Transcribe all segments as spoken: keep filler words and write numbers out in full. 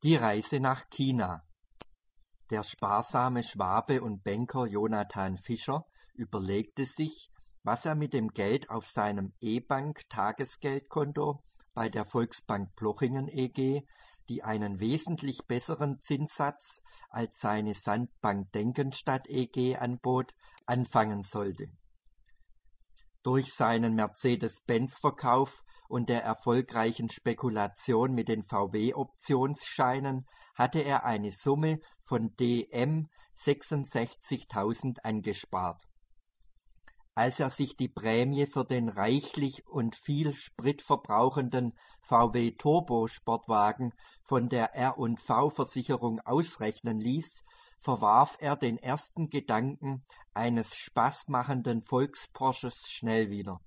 Die Reise nach China. Der sparsame Schwabe und Banker Jonathan Fischer überlegte sich, was er mit dem Geld auf seinem E-Bank-Tagesgeldkonto bei der Volksbank Plochingen E G, die einen wesentlich besseren Zinssatz als seine Sandbank Denkenstadt E G anbot, anfangen sollte. Durch seinen Mercedes-Benz-Verkauf und der erfolgreichen Spekulation mit den V W-Optionsscheinen hatte er eine Summe von D M sechsundsechzigtausend angespart. Als er sich die Prämie für den reichlich und viel Sprit verbrauchenden V W Turbo-Sportwagen von der R und V-Versicherung ausrechnen ließ, verwarf er den ersten Gedanken eines spaßmachenden Volksporsches schnell wieder.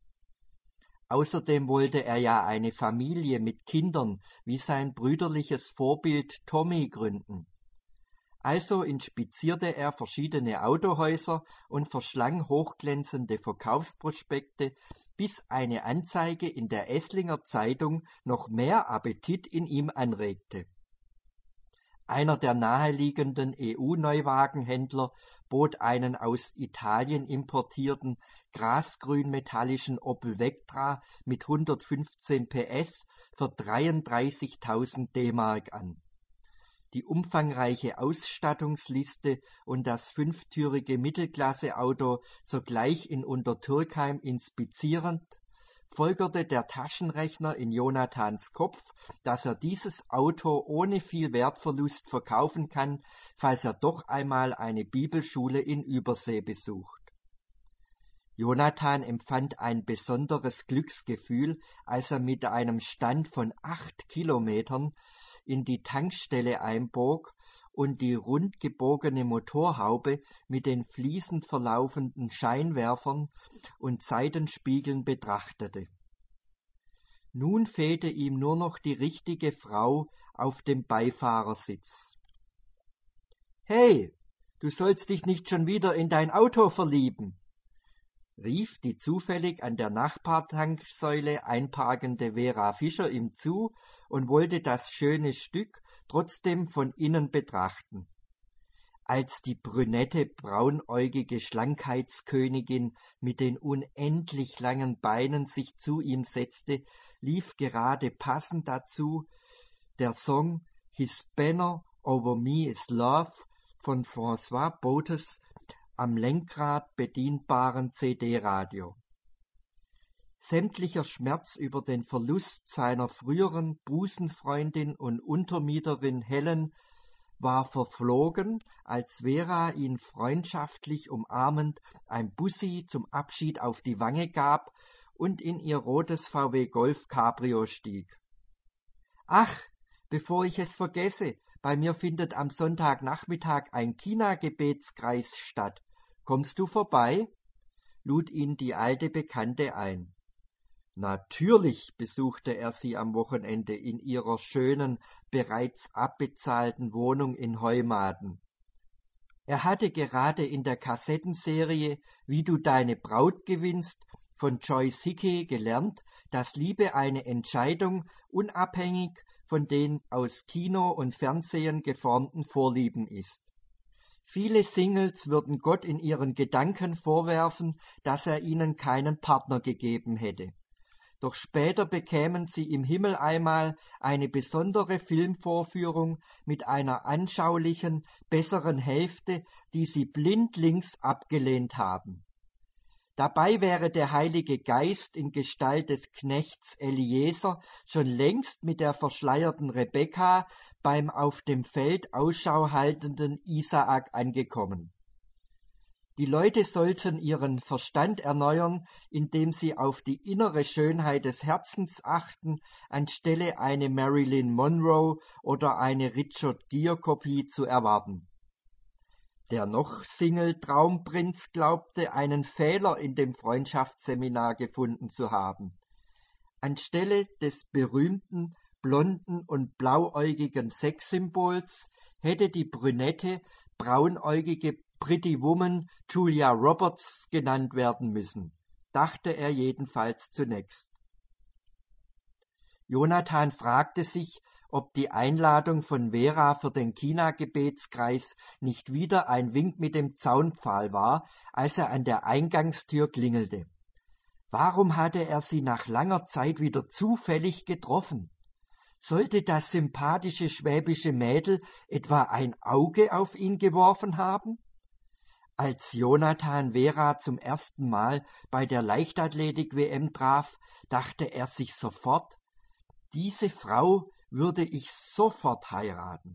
Außerdem wollte er ja eine Familie mit Kindern wie sein brüderliches Vorbild Tommy gründen. Also inspizierte er verschiedene Autohäuser und verschlang hochglänzende Verkaufsprospekte, bis eine Anzeige in der Esslinger Zeitung noch mehr Appetit in ihm anregte. Einer der naheliegenden E U-Neuwagenhändler bot einen aus Italien importierten grasgrün-metallischen Opel Vectra mit hundertfünfzehn P S für dreiunddreißigtausend D-Mark an. Die umfangreiche Ausstattungsliste und das fünftürige Mittelklasseauto sogleich in Untertürkheim inspizierend, folgerte der Taschenrechner in Jonathans Kopf, dass er dieses Auto ohne viel Wertverlust verkaufen kann, falls er doch einmal eine Bibelschule in Übersee besucht. Jonathan empfand ein besonderes Glücksgefühl, als er mit einem Stand von acht Kilometern in die Tankstelle einbog und die rund gebogene Motorhaube mit den fließend verlaufenden Scheinwerfern und Seitenspiegeln betrachtete. Nun fehlte ihm nur noch die richtige Frau auf dem Beifahrersitz. »Hey, du sollst dich nicht schon wieder in dein Auto verlieben«, rief die zufällig an der Nachbartanksäule einparkende Vera Fischer ihm zu und wollte das schöne Stück trotzdem von innen betrachten. Als die brünette, braunäugige Schlankheitskönigin mit den unendlich langen Beinen sich zu ihm setzte, lief gerade passend dazu der Song His Banner Over Me is Love von François Botes am Lenkrad bedienbaren C D-Radio. Sämtlicher Schmerz über den Verlust seiner früheren Busenfreundin und Untermieterin Helen war verflogen, als Vera ihn freundschaftlich umarmend ein Bussi zum Abschied auf die Wange gab und in ihr rotes V W Golf Cabrio stieg. »Ach, bevor ich es vergesse, bei mir findet am Sonntagnachmittag ein China-Gebetskreis statt. Kommst du vorbei?« lud ihn die alte Bekannte ein. Natürlich besuchte er sie am Wochenende in ihrer schönen, bereits abbezahlten Wohnung in Heumaden. Er hatte gerade in der Kassettenserie »Wie du deine Braut gewinnst« von Joyce Hickey gelernt, dass Liebe eine Entscheidung unabhängig von den aus Kino und Fernsehen geformten Vorlieben ist. Viele Singles würden Gott in ihren Gedanken vorwerfen, dass er ihnen keinen Partner gegeben hätte. Doch später bekämen sie im Himmel einmal eine besondere Filmvorführung mit einer anschaulichen, besseren Hälfte, die sie blindlings abgelehnt haben. Dabei wäre der Heilige Geist in Gestalt des Knechts Eliezer schon längst mit der verschleierten Rebekka beim auf dem Feld Ausschau haltenden Isaak angekommen. Die Leute sollten ihren Verstand erneuern, indem sie auf die innere Schönheit des Herzens achten, anstelle eine Marilyn Monroe oder eine Richard Gere-Kopie zu erwarten. Der noch Single-Traumprinz glaubte, einen Fehler in dem Freundschaftsseminar gefunden zu haben. Anstelle des berühmten, blonden und blauäugigen Sexsymbols hätte die brünette, braunäugige Pretty Woman Julia Roberts genannt werden müssen, dachte er jedenfalls zunächst. Jonathan fragte sich, ob die Einladung von Vera für den China-Gebetskreis nicht wieder ein Wink mit dem Zaunpfahl war, als er an der Eingangstür klingelte. Warum hatte er sie nach langer Zeit wieder zufällig getroffen? Sollte das sympathische schwäbische Mädel etwa ein Auge auf ihn geworfen haben? Als Jonathan Vera zum ersten Mal bei der Leichtathletik-W M traf, dachte er sich sofort, diese Frau würde ich sofort heiraten.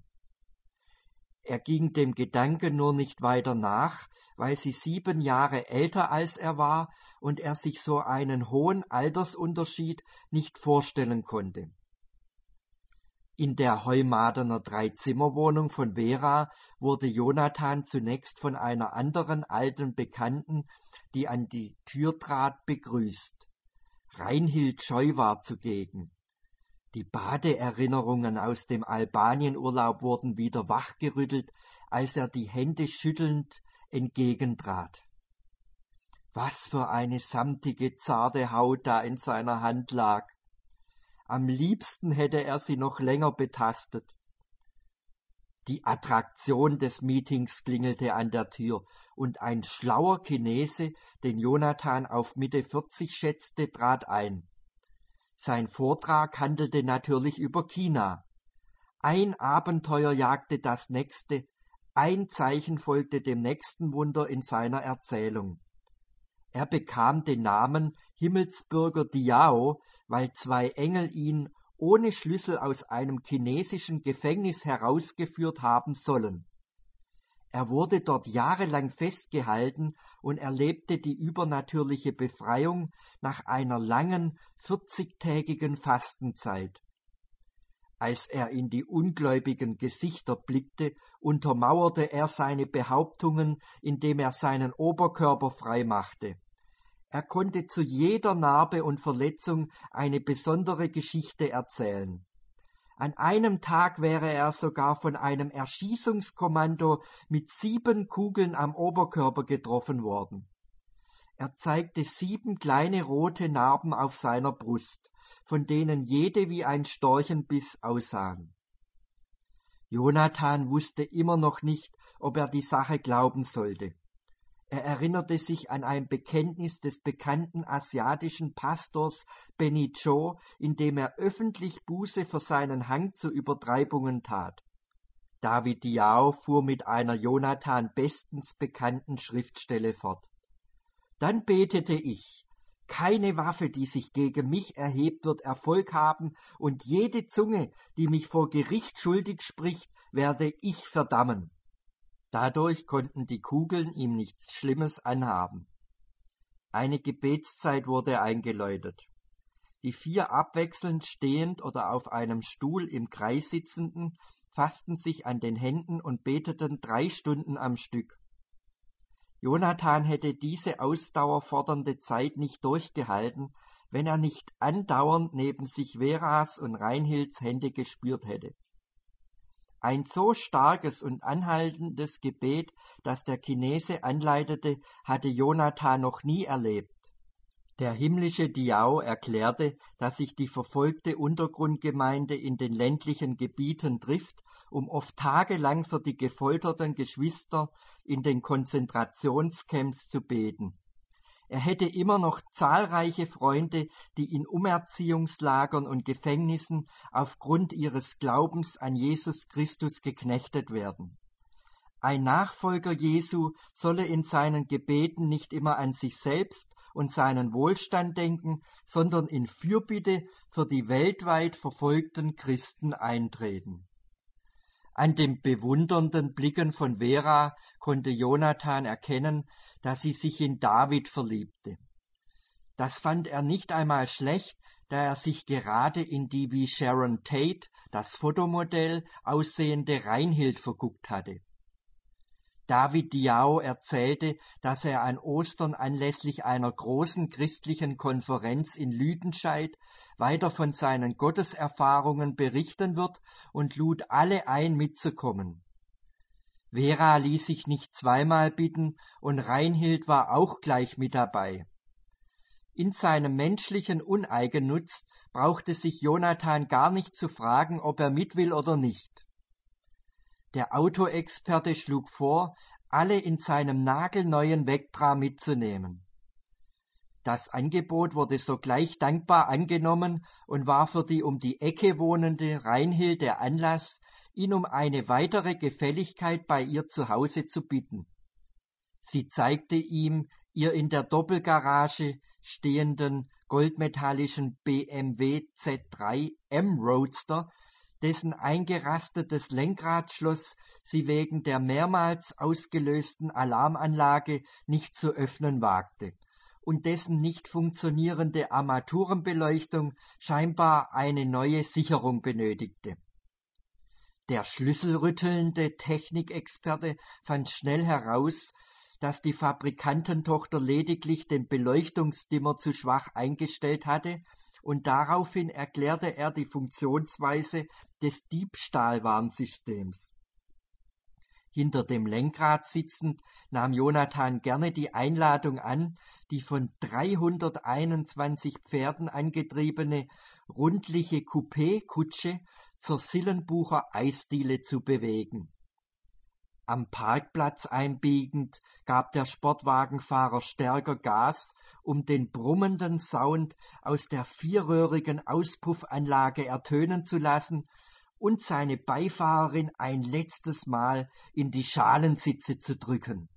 Er ging dem Gedanken nur nicht weiter nach, weil sie sieben Jahre älter als er war und er sich so einen hohen Altersunterschied nicht vorstellen konnte. In der Heumadener Dreizimmerwohnung von Vera wurde Jonathan zunächst von einer anderen alten Bekannten, die an die Tür trat, begrüßt. Reinhild Scheu war zugegen. Die Badeerinnerungen aus dem Albanienurlaub wurden wieder wachgerüttelt, als er die Hände schüttelnd entgegentrat. Was für eine samtige, zarte Haut da in seiner Hand lag. Am liebsten hätte er sie noch länger betastet. Die Attraktion des Meetings klingelte an der Tür, und ein schlauer Chinese, den Jonathan auf Mitte vierzig schätzte, trat ein. Sein Vortrag handelte natürlich über China. Ein Abenteuer jagte das nächste, ein Zeichen folgte dem nächsten Wunder in seiner Erzählung. Er bekam den Namen Himmelsbürger Diao, weil zwei Engel ihn ohne Schlüssel aus einem chinesischen Gefängnis herausgeführt haben sollen. Er wurde dort jahrelang festgehalten und erlebte die übernatürliche Befreiung nach einer langen, vierzigtägigen Fastenzeit. Als er in die ungläubigen Gesichter blickte, untermauerte er seine Behauptungen, indem er seinen Oberkörper frei machte. Er konnte zu jeder Narbe und Verletzung eine besondere Geschichte erzählen. An einem Tag wäre er sogar von einem Erschießungskommando mit sieben Kugeln am Oberkörper getroffen worden. Er zeigte sieben kleine rote Narben auf seiner Brust, von denen jede wie ein Storchenbiss aussahen. Jonathan wusste immer noch nicht, ob er die Sache glauben sollte. Er erinnerte sich an ein Bekenntnis des bekannten asiatischen Pastors Benny Cho, in dem er öffentlich Buße für seinen Hang zu Übertreibungen tat. David Diao fuhr mit einer Jonathan bestens bekannten Schriftstelle fort. Dann betete ich, keine Waffe, die sich gegen mich erhebt, wird Erfolg haben, und jede Zunge, die mich vor Gericht schuldig spricht, werde ich verdammen. Dadurch konnten die Kugeln ihm nichts Schlimmes anhaben. Eine Gebetszeit wurde eingeläutet. Die vier abwechselnd stehend oder auf einem Stuhl im Kreis sitzenden fassten sich an den Händen und beteten drei Stunden am Stück. Jonathan hätte diese ausdauerfordernde Zeit nicht durchgehalten, wenn er nicht andauernd neben sich Veras und Reinhilds Hände gespürt hätte. Ein so starkes und anhaltendes Gebet, das der Chinese anleitete, hatte Jonathan noch nie erlebt. Der himmlische Diao erklärte, dass sich die verfolgte Untergrundgemeinde in den ländlichen Gebieten trifft, um oft tagelang für die gefolterten Geschwister in den Konzentrationscamps zu beten. Er hätte immer noch zahlreiche Freunde, die in Umerziehungslagern und Gefängnissen aufgrund ihres Glaubens an Jesus Christus geknechtet werden. Ein Nachfolger Jesu solle in seinen Gebeten nicht immer an sich selbst und seinen Wohlstand denken, sondern in Fürbitte für die weltweit verfolgten Christen eintreten. An den bewundernden Blicken von Vera konnte Jonathan erkennen, dass sie sich in David verliebte. Das fand er nicht einmal schlecht, da er sich gerade in die wie Sharon Tate, das Fotomodell, aussehende Reinhild verguckt hatte. David Diao erzählte, dass er an Ostern anlässlich einer großen christlichen Konferenz in Lüdenscheid weiter von seinen Gotteserfahrungen berichten wird und lud alle ein, mitzukommen. Vera ließ sich nicht zweimal bitten und Reinhild war auch gleich mit dabei. In seinem menschlichen Uneigennutz brauchte sich Jonathan gar nicht zu fragen, ob er mit will oder nicht. Der Autoexperte schlug vor, alle in seinem nagelneuen Vectra mitzunehmen. Das Angebot wurde sogleich dankbar angenommen und war für die um die Ecke wohnende Reinhild der Anlass, ihn um eine weitere Gefälligkeit bei ihr zu Hause zu bitten. Sie zeigte ihm ihr in der Doppelgarage stehenden goldmetallischen B M W Z drei M Roadster, dessen eingerastetes Lenkradschloss sie wegen der mehrmals ausgelösten Alarmanlage nicht zu öffnen wagte und dessen nicht funktionierende Armaturenbeleuchtung scheinbar eine neue Sicherung benötigte. Der schlüsselrüttelnde Technikexperte fand schnell heraus, dass die Fabrikantentochter lediglich den Beleuchtungsdimmer zu schwach eingestellt hatte, und daraufhin erklärte er die Funktionsweise des Diebstahlwarnsystems. Hinter dem Lenkrad sitzend nahm Jonathan gerne die Einladung an, die von dreihunderteinundzwanzig Pferden angetriebene rundliche Coupé-Kutsche zur Sillenbucher Eisdiele zu bewegen. Am Parkplatz einbiegend gab der Sportwagenfahrer stärker Gas, um den brummenden Sound aus der vierröhrigen Auspuffanlage ertönen zu lassen und seine Beifahrerin ein letztes Mal in die Schalensitze zu drücken.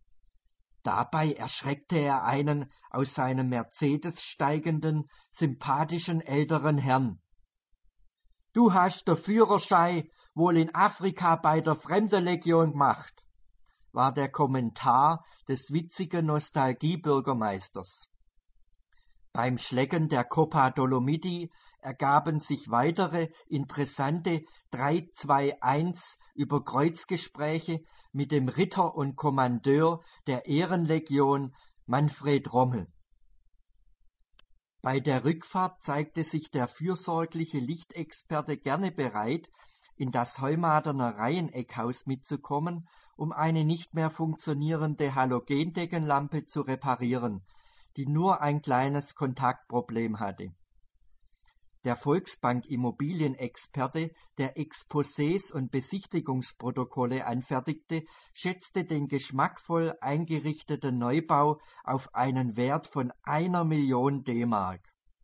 Dabei erschreckte er einen aus seinem Mercedes steigenden, sympathischen älteren Herrn. »Du hast der Führerschein wohl in Afrika bei der Fremdenlegion gemacht«, war der Kommentar des witzigen Nostalgiebürgermeisters. Beim Schlecken der Coppa Dolomiti ergaben sich weitere interessante drei zwei eins Überkreuzgespräche mit dem Ritter und Kommandeur der Ehrenlegion Manfred Rommel. Bei der Rückfahrt zeigte sich der fürsorgliche Lichtexperte gerne bereit, in das Heumaderner Reiheneckhaus mitzukommen, um eine nicht mehr funktionierende Halogendeckenlampe zu reparieren, die nur ein kleines Kontaktproblem hatte. Der Volksbank-Immobilienexperte, der Exposés und Besichtigungsprotokolle anfertigte, schätzte den geschmackvoll eingerichteten Neubau auf einen Wert von einer Million D-Mark.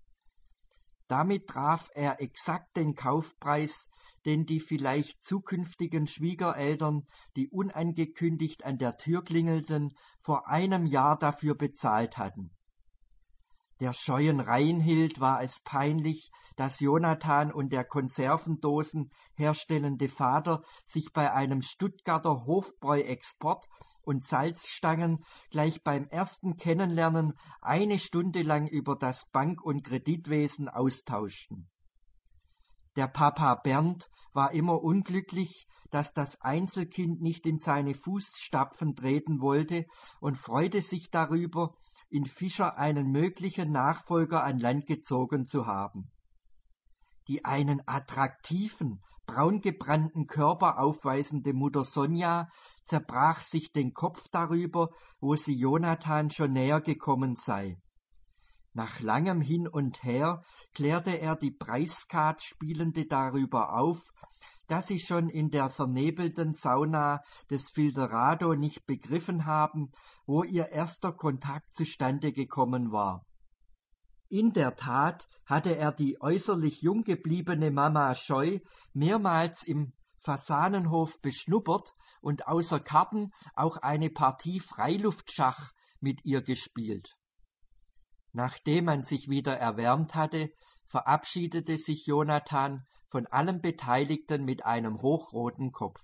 Damit traf er exakt den Kaufpreis, den die vielleicht zukünftigen Schwiegereltern, die unangekündigt an der Tür klingelten, vor einem Jahr dafür bezahlt hatten. Der scheuen Reinhild war es peinlich, dass Jonathan und der Konservendosen herstellende Vater sich bei einem Stuttgarter Hofbräu-Export und Salzstangen gleich beim ersten Kennenlernen eine Stunde lang über das Bank- und Kreditwesen austauschten. Der Papa Bernd war immer unglücklich, dass das Einzelkind nicht in seine Fußstapfen treten wollte und freute sich darüber, in Fischer einen möglichen Nachfolger an Land gezogen zu haben. Die einen attraktiven, braungebrannten Körper aufweisende Mutter Sonja zerbrach sich den Kopf darüber, wo sie Jonathan schon näher gekommen sei. Nach langem Hin und Her klärte er die Preisskat Spielende darüber auf, dass sie schon in der vernebelten Sauna des Filterado nicht begriffen haben, wo ihr erster Kontakt zustande gekommen war. In der Tat hatte er die äußerlich jung gebliebene Mama Scheu mehrmals im Fasanenhof beschnuppert und außer Karten auch eine Partie Freiluftschach mit ihr gespielt. Nachdem man sich wieder erwärmt hatte, verabschiedete sich Jonathan von allen Beteiligten mit einem hochroten Kopf.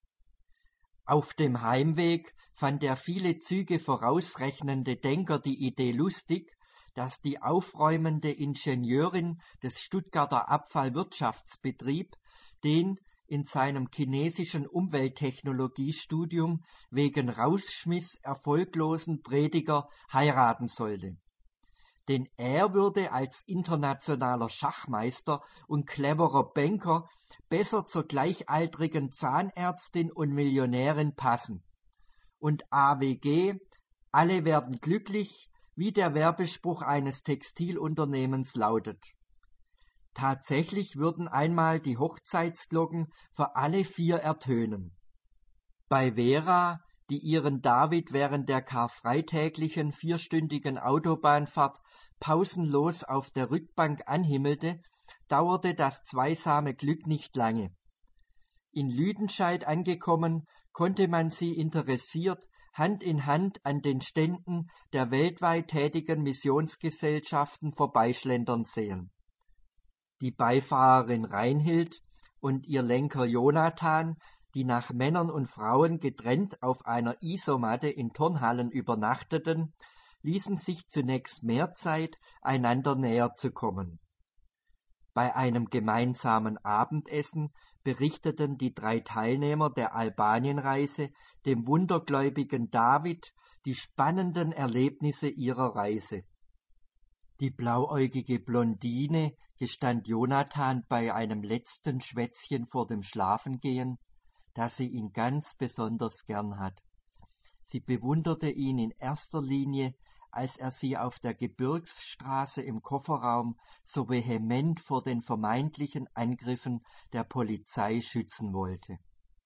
Auf dem Heimweg fand der viele Züge vorausrechnende Denker die Idee lustig, dass die aufräumende Ingenieurin des Stuttgarter Abfallwirtschaftsbetrieb den in seinem chinesischen Umwelttechnologiestudium wegen Rausschmiss erfolglosen Prediger heiraten sollte. Denn er würde als internationaler Schachmeister und cleverer Banker besser zur gleichaltrigen Zahnärztin und Millionärin passen. Und A W G, alle werden glücklich, wie der Werbespruch eines Textilunternehmens lautet. Tatsächlich würden einmal die Hochzeitsglocken für alle vier ertönen. Bei Vera, die ihren David während der karfreitäglichen vierstündigen Autobahnfahrt pausenlos auf der Rückbank anhimmelte, dauerte das zweisame Glück nicht lange. In Lüdenscheid angekommen, konnte man sie interessiert Hand in Hand an den Ständen der weltweit tätigen Missionsgesellschaften vorbeischlendern sehen. Die Beifahrerin Reinhild und ihr Lenker Jonathan, die nach Männern und Frauen getrennt auf einer Isomatte in Turnhallen übernachteten, ließen sich zunächst mehr Zeit, einander näher zu kommen. Bei einem gemeinsamen Abendessen berichteten die drei Teilnehmer der Albanienreise dem wundergläubigen David die spannenden Erlebnisse ihrer Reise. Die blauäugige Blondine, gestand Jonathan bei einem letzten Schwätzchen vor dem Schlafengehen, dass sie ihn ganz besonders gern hat. Sie bewunderte ihn in erster Linie, als er sie auf der Gebirgsstraße im Kofferraum so vehement vor den vermeintlichen Angriffen der Polizei schützen wollte.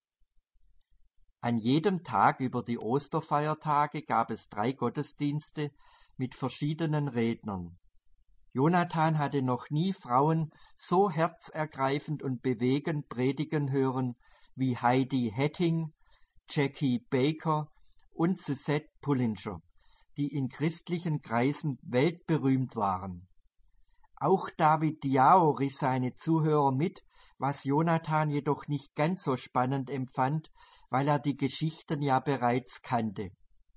An jedem Tag über die Osterfeiertage gab es drei Gottesdienste mit verschiedenen Rednern. Jonathan hatte noch nie Frauen so herzergreifend und bewegend predigen hören wie Heidi Hetting, Jackie Baker und Suzette Pullinger, die in christlichen Kreisen weltberühmt waren. Auch David Diao riss seine Zuhörer mit, was Jonathan jedoch nicht ganz so spannend empfand, weil er die Geschichten ja bereits kannte.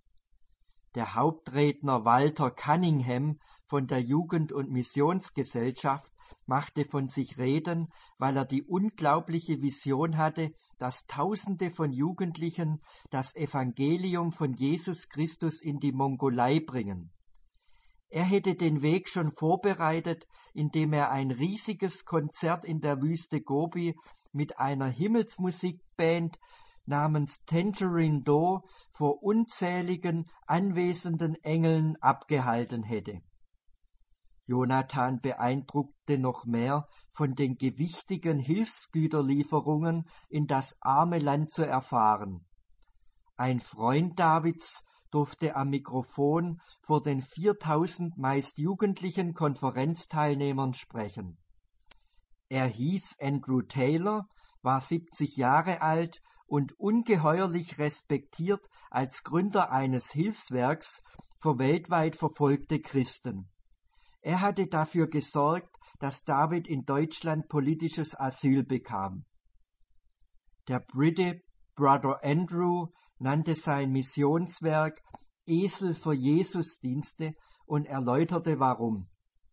Der Hauptredner Walter Cunningham von der Jugend- und Missionsgesellschaft machte von sich reden, weil er die unglaubliche Vision hatte, dass Tausende von Jugendlichen das Evangelium von Jesus Christus in die Mongolei bringen. Er hätte den Weg schon vorbereitet, indem er ein riesiges Konzert in der Wüste Gobi mit einer Himmelsmusikband namens Tangerine Do vor unzähligen anwesenden Engeln abgehalten hätte. Jonathan beeindruckte noch mehr, von den gewichtigen Hilfsgüterlieferungen in das arme Land zu erfahren. Ein Freund Davids durfte am Mikrofon vor den viertausend meist jugendlichen Konferenzteilnehmern sprechen. Er hieß Andrew Taylor, war siebzig Jahre alt und ungeheuerlich respektiert als Gründer eines Hilfswerks für weltweit verfolgte Christen. Er hatte dafür gesorgt, dass David in Deutschland politisches Asyl bekam. Der Brite Brother Andrew nannte sein Missionswerk Esel für Jesus-Dienste und erläuterte warum.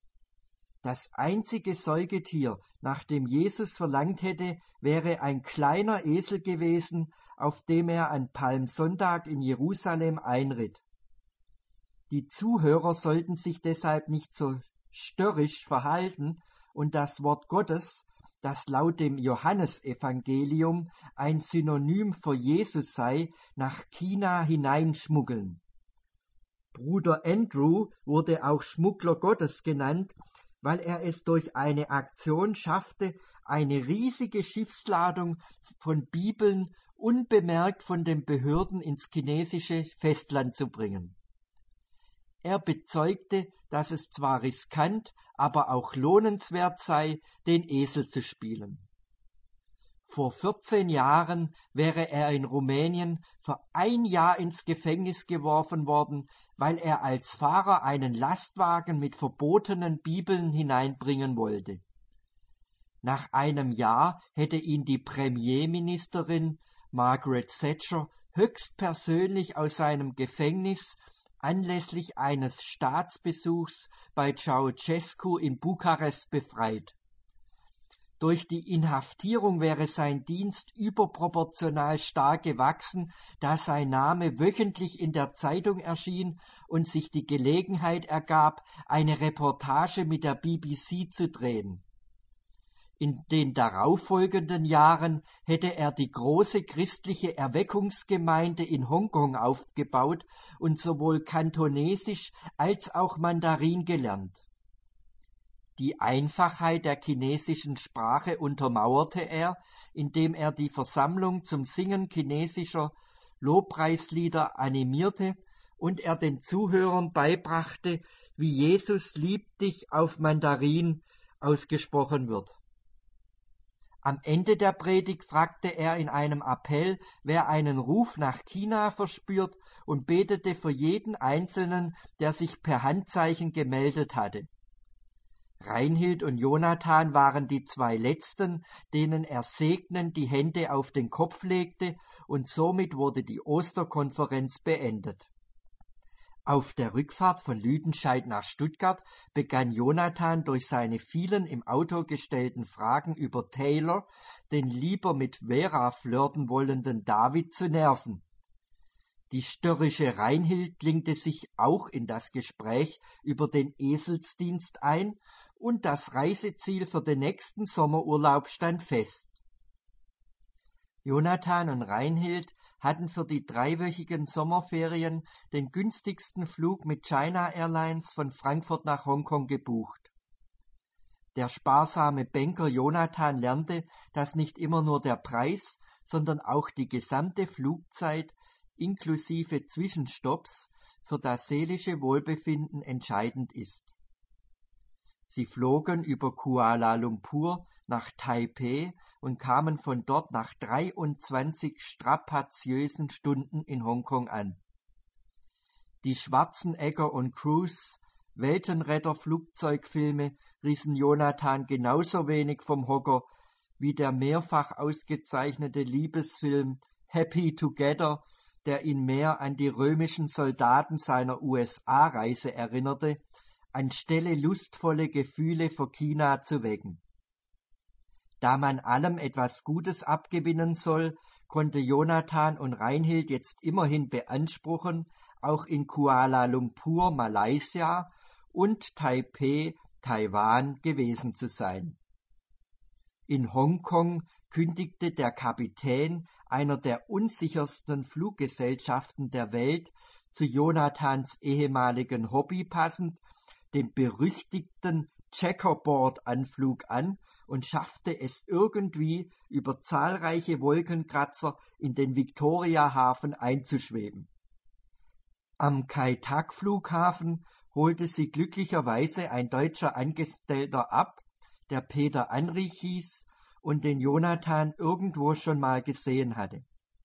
Das einzige Säugetier, nach dem Jesus verlangt hätte, wäre ein kleiner Esel gewesen, auf dem er an Palmsonntag in Jerusalem einritt. Die Zuhörer sollten sich deshalb nicht so störrisch verhalten und das Wort Gottes, das laut dem Johannesevangelium ein Synonym für Jesus sei, nach China hineinschmuggeln. Bruder Andrew wurde auch Schmuggler Gottes genannt, weil er es durch eine Aktion schaffte, eine riesige Schiffsladung von Bibeln unbemerkt von den Behörden ins chinesische Festland zu bringen. Er bezeugte, dass es zwar riskant, aber auch lohnenswert sei, den Esel zu spielen. Vor vierzehn Jahren wäre er in Rumänien für ein Jahr ins Gefängnis geworfen worden, weil er als Fahrer einen Lastwagen mit verbotenen Bibeln hineinbringen wollte. Nach einem Jahr hätte ihn die Premierministerin Margaret Thatcher höchstpersönlich aus seinem Gefängnis anlässlich eines Staatsbesuchs bei Ceausescu in Bukarest befreit. Durch die Inhaftierung wäre sein Dienst überproportional stark gewachsen, da sein Name wöchentlich in der Zeitung erschien und sich die Gelegenheit ergab, eine Reportage mit der B B C zu drehen. In den darauffolgenden Jahren hätte er die große christliche Erweckungsgemeinde in Hongkong aufgebaut und sowohl Kantonesisch als auch Mandarin gelernt. Die Einfachheit der chinesischen Sprache untermauerte er, indem er die Versammlung zum Singen chinesischer Lobpreislieder animierte und er den Zuhörern beibrachte, wie Jesus liebt dich auf Mandarin ausgesprochen wird. Am Ende der Predigt fragte er in einem Appell, wer einen Ruf nach China verspürt, und betete für jeden Einzelnen, der sich per Handzeichen gemeldet hatte. Reinhild und Jonathan waren die zwei Letzten, denen er segnend die Hände auf den Kopf legte, und somit wurde die Osterkonferenz beendet. Auf der Rückfahrt von Lüdenscheid nach Stuttgart begann Jonathan durch seine vielen im Auto gestellten Fragen über Taylor den lieber mit Vera flirten wollenden David zu nerven. Die störrische Reinhild klingte sich auch in das Gespräch über den Eselsdienst ein und das Reiseziel für den nächsten Sommerurlaub stand fest. Jonathan und Reinhild hatten für die dreiwöchigen Sommerferien den günstigsten Flug mit China Airlines von Frankfurt nach Hongkong gebucht. Der sparsame Banker Jonathan lernte, dass nicht immer nur der Preis, sondern auch die gesamte Flugzeit inklusive Zwischenstopps für das seelische Wohlbefinden entscheidend ist. Sie flogen über Kuala Lumpur nach Taipeh und kamen von dort nach dreiundzwanzig strapaziösen Stunden in Hongkong an. Die Schwarzenegger und Cruise Weltenretter-Flugzeugfilme rissen Jonathan genauso wenig vom Hocker wie der mehrfach ausgezeichnete Liebesfilm Happy Together, der ihn mehr an die römischen Soldaten seiner U S A-Reise erinnerte, anstelle lustvolle Gefühle für China zu wecken. Da man allem etwas Gutes abgewinnen soll, konnte Jonathan und Reinhild jetzt immerhin beanspruchen, auch in Kuala Lumpur, Malaysia und Taipeh, Taiwan gewesen zu sein. In Hongkong kündigte der Kapitän einer der unsichersten Fluggesellschaften der Welt zu Jonathans ehemaligen Hobby passend den berüchtigten Checkerboard-Anflug an und schaffte es irgendwie, über zahlreiche Wolkenkratzer in den Victoria-Hafen einzuschweben. Am Kai Tak-Flughafen holte sie glücklicherweise ein deutscher Angestellter ab, der Peter Anrich hieß und den Jonathan irgendwo schon mal gesehen hatte.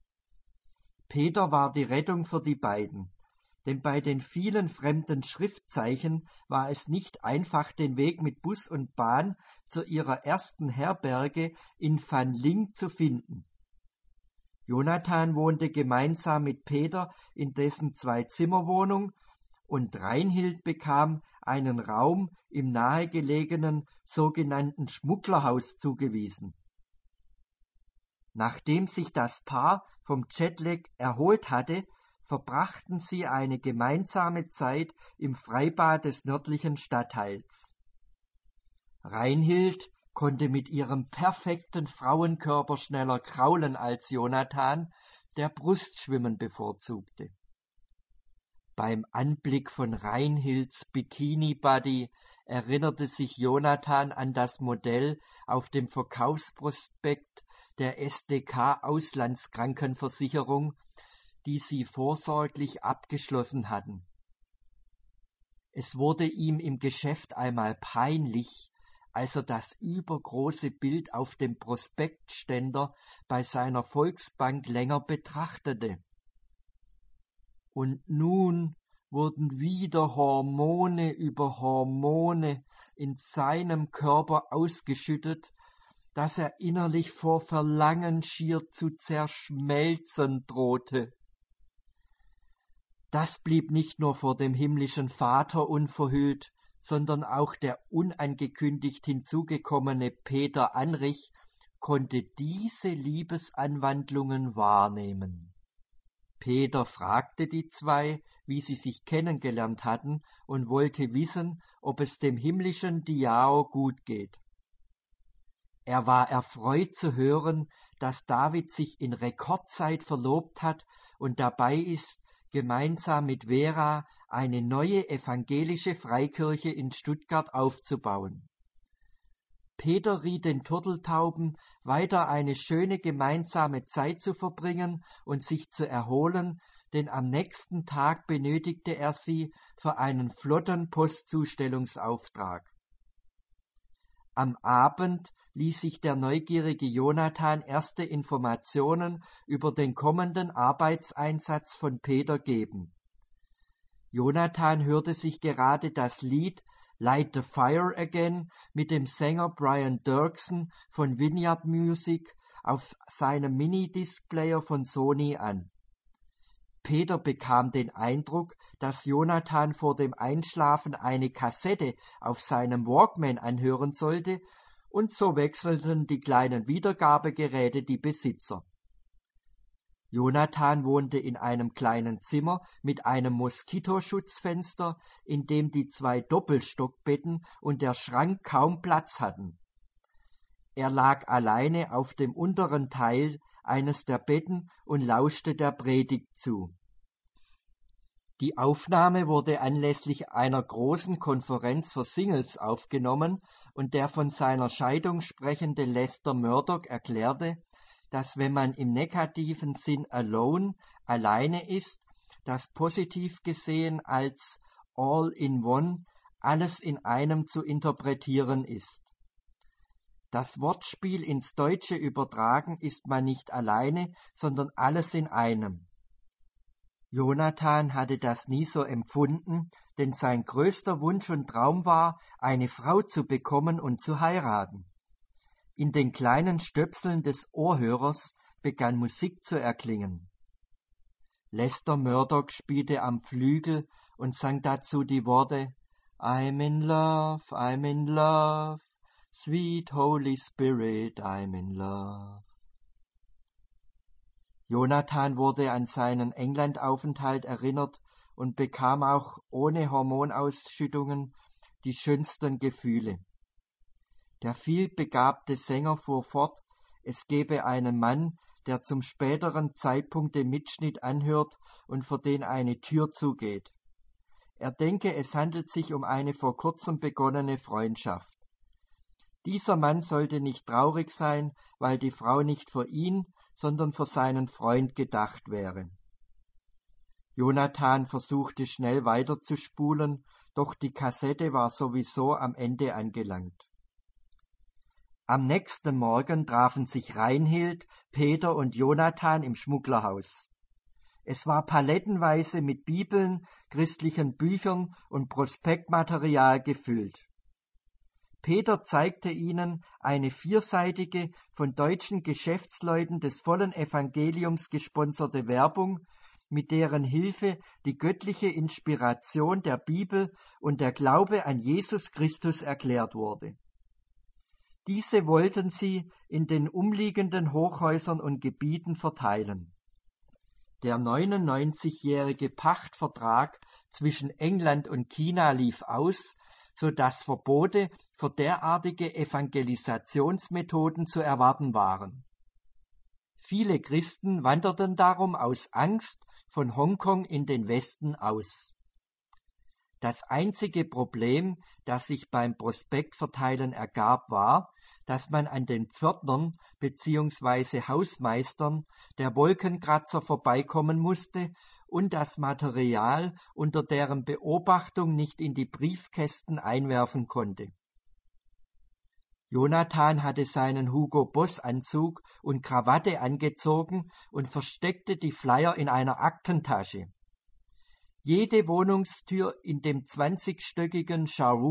Peter war die Rettung für die beiden, denn bei den vielen fremden Schriftzeichen war es nicht einfach, den Weg mit Bus und Bahn zu ihrer ersten Herberge in Van Ling zu finden. Jonathan wohnte gemeinsam mit Peter in dessen Zwei-Zimmer-Wohnung und Reinhild bekam einen Raum im nahegelegenen sogenannten Schmugglerhaus zugewiesen. Nachdem sich das Paar vom Jetlag erholt hatte, verbrachten sie eine gemeinsame Zeit im Freibad des nördlichen Stadtteils. Reinhild konnte mit ihrem perfekten Frauenkörper schneller kraulen als Jonathan, der Brustschwimmen bevorzugte. Beim Anblick von Reinhilds Bikini-Body erinnerte sich Jonathan an das Modell auf dem Verkaufsprospekt der S D K Auslandskrankenversicherung, die sie vorsorglich abgeschlossen hatten. Es wurde ihm im Geschäft einmal peinlich, als er das übergroße Bild auf dem Prospektständer bei seiner Volksbank länger betrachtete. Und nun wurden wieder Hormone über Hormone in seinem Körper ausgeschüttet, dass er innerlich vor Verlangen schier zu zerschmelzen drohte. Das blieb nicht nur vor dem himmlischen Vater unverhüllt, sondern auch der unangekündigt hinzugekommene Peter Anrich konnte diese Liebesanwandlungen wahrnehmen. Peter fragte die zwei, wie sie sich kennengelernt hatten, und wollte wissen, ob es dem himmlischen Diao gut geht. Er war erfreut zu hören, dass David sich in Rekordzeit verlobt hat und dabei ist, gemeinsam mit Vera eine neue evangelische Freikirche in Stuttgart aufzubauen. Peter riet den Turteltauben, weiter eine schöne gemeinsame Zeit zu verbringen und sich zu erholen, denn am nächsten Tag benötigte er sie für einen flotten Postzustellungsauftrag. Am Abend ließ sich der neugierige Jonathan erste Informationen über den kommenden Arbeitseinsatz von Peter geben. Jonathan hörte sich gerade das Lied Light the Fire Again mit dem Sänger Brian Doerksen von Vineyard Music auf seinem Mini-Discplayer von Sony an. Peter bekam den Eindruck, dass Jonathan vor dem Einschlafen eine Kassette auf seinem Walkman anhören sollte, und so wechselten die kleinen Wiedergabegeräte die Besitzer. Jonathan wohnte in einem kleinen Zimmer mit einem Moskitoschutzfenster, in dem die zwei Doppelstockbetten und der Schrank kaum Platz hatten. Er lag alleine auf dem unteren Teil eines der Betten und lauschte der Predigt zu. Die Aufnahme wurde anlässlich einer großen Konferenz für Singles aufgenommen und der von seiner Scheidung sprechende Lester Murdoch erklärte, dass wenn man im negativen Sinn alone, alleine ist, das positiv gesehen als all in one, alles in einem zu interpretieren ist. Das Wortspiel ins Deutsche übertragen ist man nicht alleine, sondern alles in einem. Jonathan hatte das nie so empfunden, denn sein größter Wunsch und Traum war, eine Frau zu bekommen und zu heiraten. In den kleinen Stöpseln des Ohrhörers begann Musik zu erklingen. Lester Murdoch spielte am Flügel und sang dazu die Worte I'm in love, I'm in love, sweet Holy Spirit, I'm in love. Jonathan wurde an seinen Englandaufenthalt erinnert und bekam auch ohne Hormonausschüttungen die schönsten Gefühle. Der vielbegabte Sänger fuhr fort, es gebe einen Mann, der zum späteren Zeitpunkt den Mitschnitt anhört und für den eine Tür zugeht. Er denke, es handelt sich um eine vor kurzem begonnene Freundschaft. Dieser Mann sollte nicht traurig sein, weil die Frau nicht für ihn, sondern für seinen Freund gedacht wäre. Jonathan versuchte schnell weiterzuspulen, doch die Kassette war sowieso am Ende angelangt. Am nächsten Morgen trafen sich Reinhild, Peter und Jonathan im Schmugglerhaus. Es war palettenweise mit Bibeln, christlichen Büchern und Prospektmaterial gefüllt. Peter zeigte ihnen eine vierseitige, von deutschen Geschäftsleuten des vollen Evangeliums gesponserte Werbung, mit deren Hilfe die göttliche Inspiration der Bibel und der Glaube an Jesus Christus erklärt wurde. Diese wollten sie in den umliegenden Hochhäusern und Gebieten verteilen. Der neunundneunzigjährige Pachtvertrag zwischen England und China lief aus, sodass Verbote für derartige Evangelisationsmethoden zu erwarten waren. Viele Christen wanderten darum aus Angst von Hongkong in den Westen aus. Das einzige Problem, das sich beim Prospektverteilen ergab, war, dass man an den Pförtnern bzw. Hausmeistern der Wolkenkratzer vorbeikommen musste und das Material unter deren Beobachtung nicht in die Briefkästen einwerfen konnte. Jonathan hatte seinen Hugo-Boss-Anzug und Krawatte angezogen und versteckte die Flyer in einer Aktentasche. Jede Wohnungstür in dem zwanzigstöckigen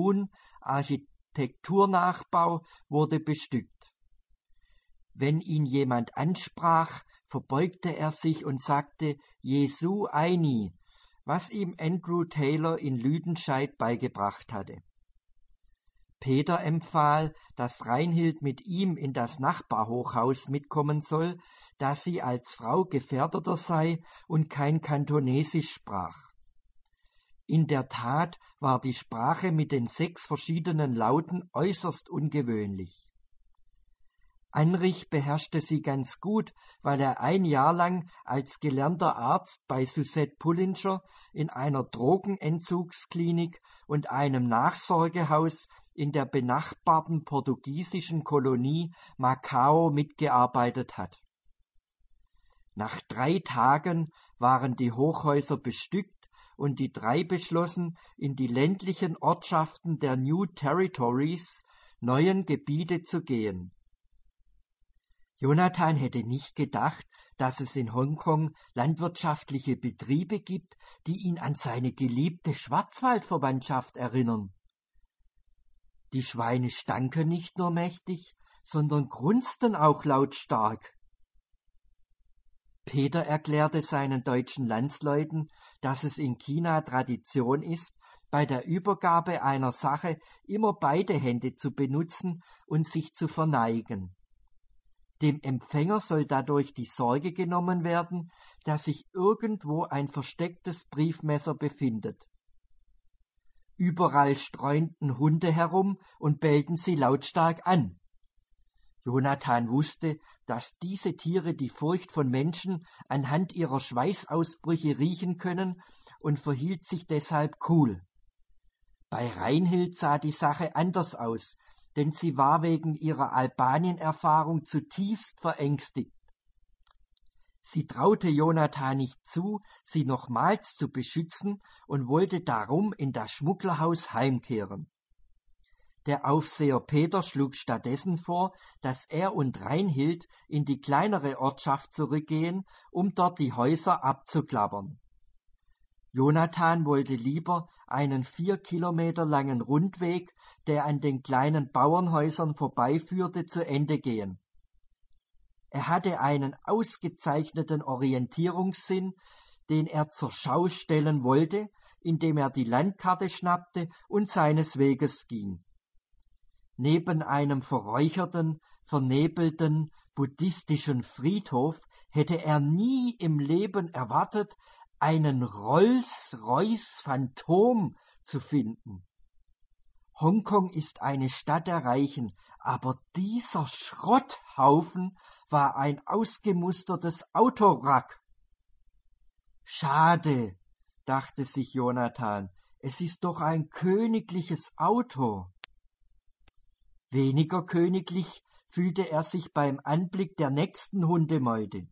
Sharoon-Architekturnachbau wurde bestückt. Wenn ihn jemand ansprach, verbeugte er sich und sagte Jesu Eini, was ihm Andrew Taylor in Lüdenscheid beigebracht hatte. Peter empfahl, dass Reinhild mit ihm in das Nachbarhochhaus mitkommen soll, da sie als Frau gefährdeter sei und kein Kantonesisch sprach. In der Tat war die Sprache mit den sechs verschiedenen Lauten äußerst ungewöhnlich. Anrich beherrschte sie ganz gut, weil er ein Jahr lang als gelernter Arzt bei Suzette Pullinger in einer Drogenentzugsklinik und einem Nachsorgehaus in der benachbarten portugiesischen Kolonie Macao mitgearbeitet hat. Nach drei Tagen waren die Hochhäuser bestückt und die drei beschlossen, in die ländlichen Ortschaften der New Territories, neuen Gebiete zu gehen. Jonathan hätte nicht gedacht, dass es in Hongkong landwirtschaftliche Betriebe gibt, die ihn an seine geliebte Schwarzwaldverwandtschaft erinnern. Die Schweine stanken nicht nur mächtig, sondern grunzten auch lautstark. Peter erklärte seinen deutschen Landsleuten, dass es in China Tradition ist, bei der Übergabe einer Sache immer beide Hände zu benutzen und sich zu verneigen. Dem Empfänger soll dadurch die Sorge genommen werden, dass sich irgendwo ein verstecktes Briefmesser befindet. Überall streunten Hunde herum und bellten sie lautstark an. Jonathan wusste, dass diese Tiere die Furcht von Menschen anhand ihrer Schweißausbrüche riechen können und verhielt sich deshalb cool. Bei Reinhild sah die Sache anders aus, denn sie war wegen ihrer Albanien-Erfahrung zutiefst verängstigt. Sie traute Jonathan nicht zu, sie nochmals zu beschützen und wollte darum in das Schmugglerhaus heimkehren. Der Aufseher Peter schlug stattdessen vor, dass er und Reinhild in die kleinere Ortschaft zurückgehen, um dort die Häuser abzuklappern. Jonathan wollte lieber einen vier Kilometer langen Rundweg, der an den kleinen Bauernhäusern vorbeiführte, zu Ende gehen. Er hatte einen ausgezeichneten Orientierungssinn, den er zur Schau stellen wollte, indem er die Landkarte schnappte und seines Weges ging. Neben einem verräucherten, vernebelten, buddhistischen Friedhof hätte er nie im Leben erwartet, einen Rolls-Royce Phantom zu finden. Hongkong ist eine Stadt der Reichen, aber dieser Schrotthaufen war ein ausgemustertes Autorad. Schade, dachte sich Jonathan, es ist doch ein königliches Auto. Weniger königlich fühlte er sich beim Anblick der nächsten Hundemeute.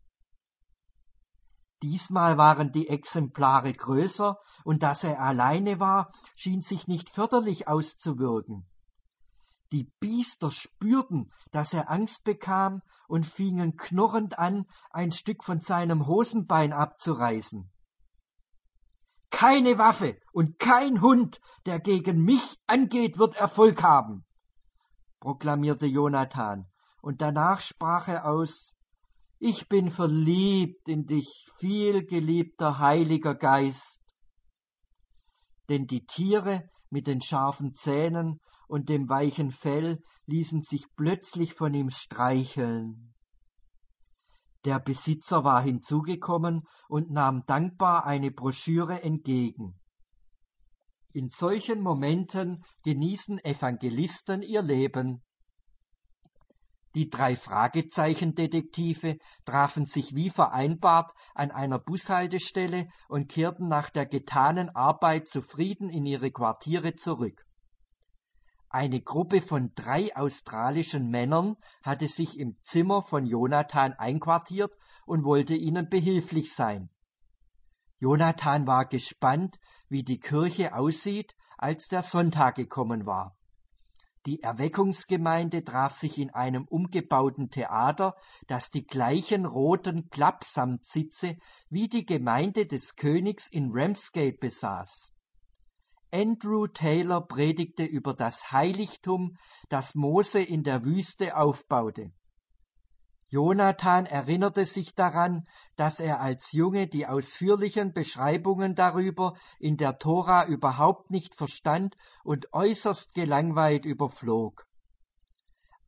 Diesmal waren die Exemplare größer, und dass er alleine war, schien sich nicht förderlich auszuwirken. Die Biester spürten, dass er Angst bekam und fingen knurrend an, ein Stück von seinem Hosenbein abzureißen. »Keine Waffe und kein Hund, der gegen mich angeht, wird Erfolg haben«, proklamierte Jonathan, und danach sprach er aus: »Ich bin verliebt in dich, vielgeliebter Heiliger Geist.« Denn die Tiere mit den scharfen Zähnen und dem weichen Fell ließen sich plötzlich von ihm streicheln. Der Besitzer war hinzugekommen und nahm dankbar eine Broschüre entgegen. In solchen Momenten genießen Evangelisten ihr Leben. Die drei Fragezeichen-Detektive trafen sich wie vereinbart an einer Bushaltestelle und kehrten nach der getanen Arbeit zufrieden in ihre Quartiere zurück. Eine Gruppe von drei australischen Männern hatte sich im Zimmer von Jonathan einquartiert und wollte ihnen behilflich sein. Jonathan war gespannt, wie die Kirche aussieht, als der Sonntag gekommen war. Die Erweckungsgemeinde traf sich in einem umgebauten Theater, das die gleichen roten Klappsamtsitze wie die Gemeinde des Königs in Ramsgate besaß. Andrew Taylor predigte über das Heiligtum, das Mose in der Wüste aufbaute. Jonathan erinnerte sich daran, dass er als Junge die ausführlichen Beschreibungen darüber in der Tora überhaupt nicht verstand und äußerst gelangweilt überflog.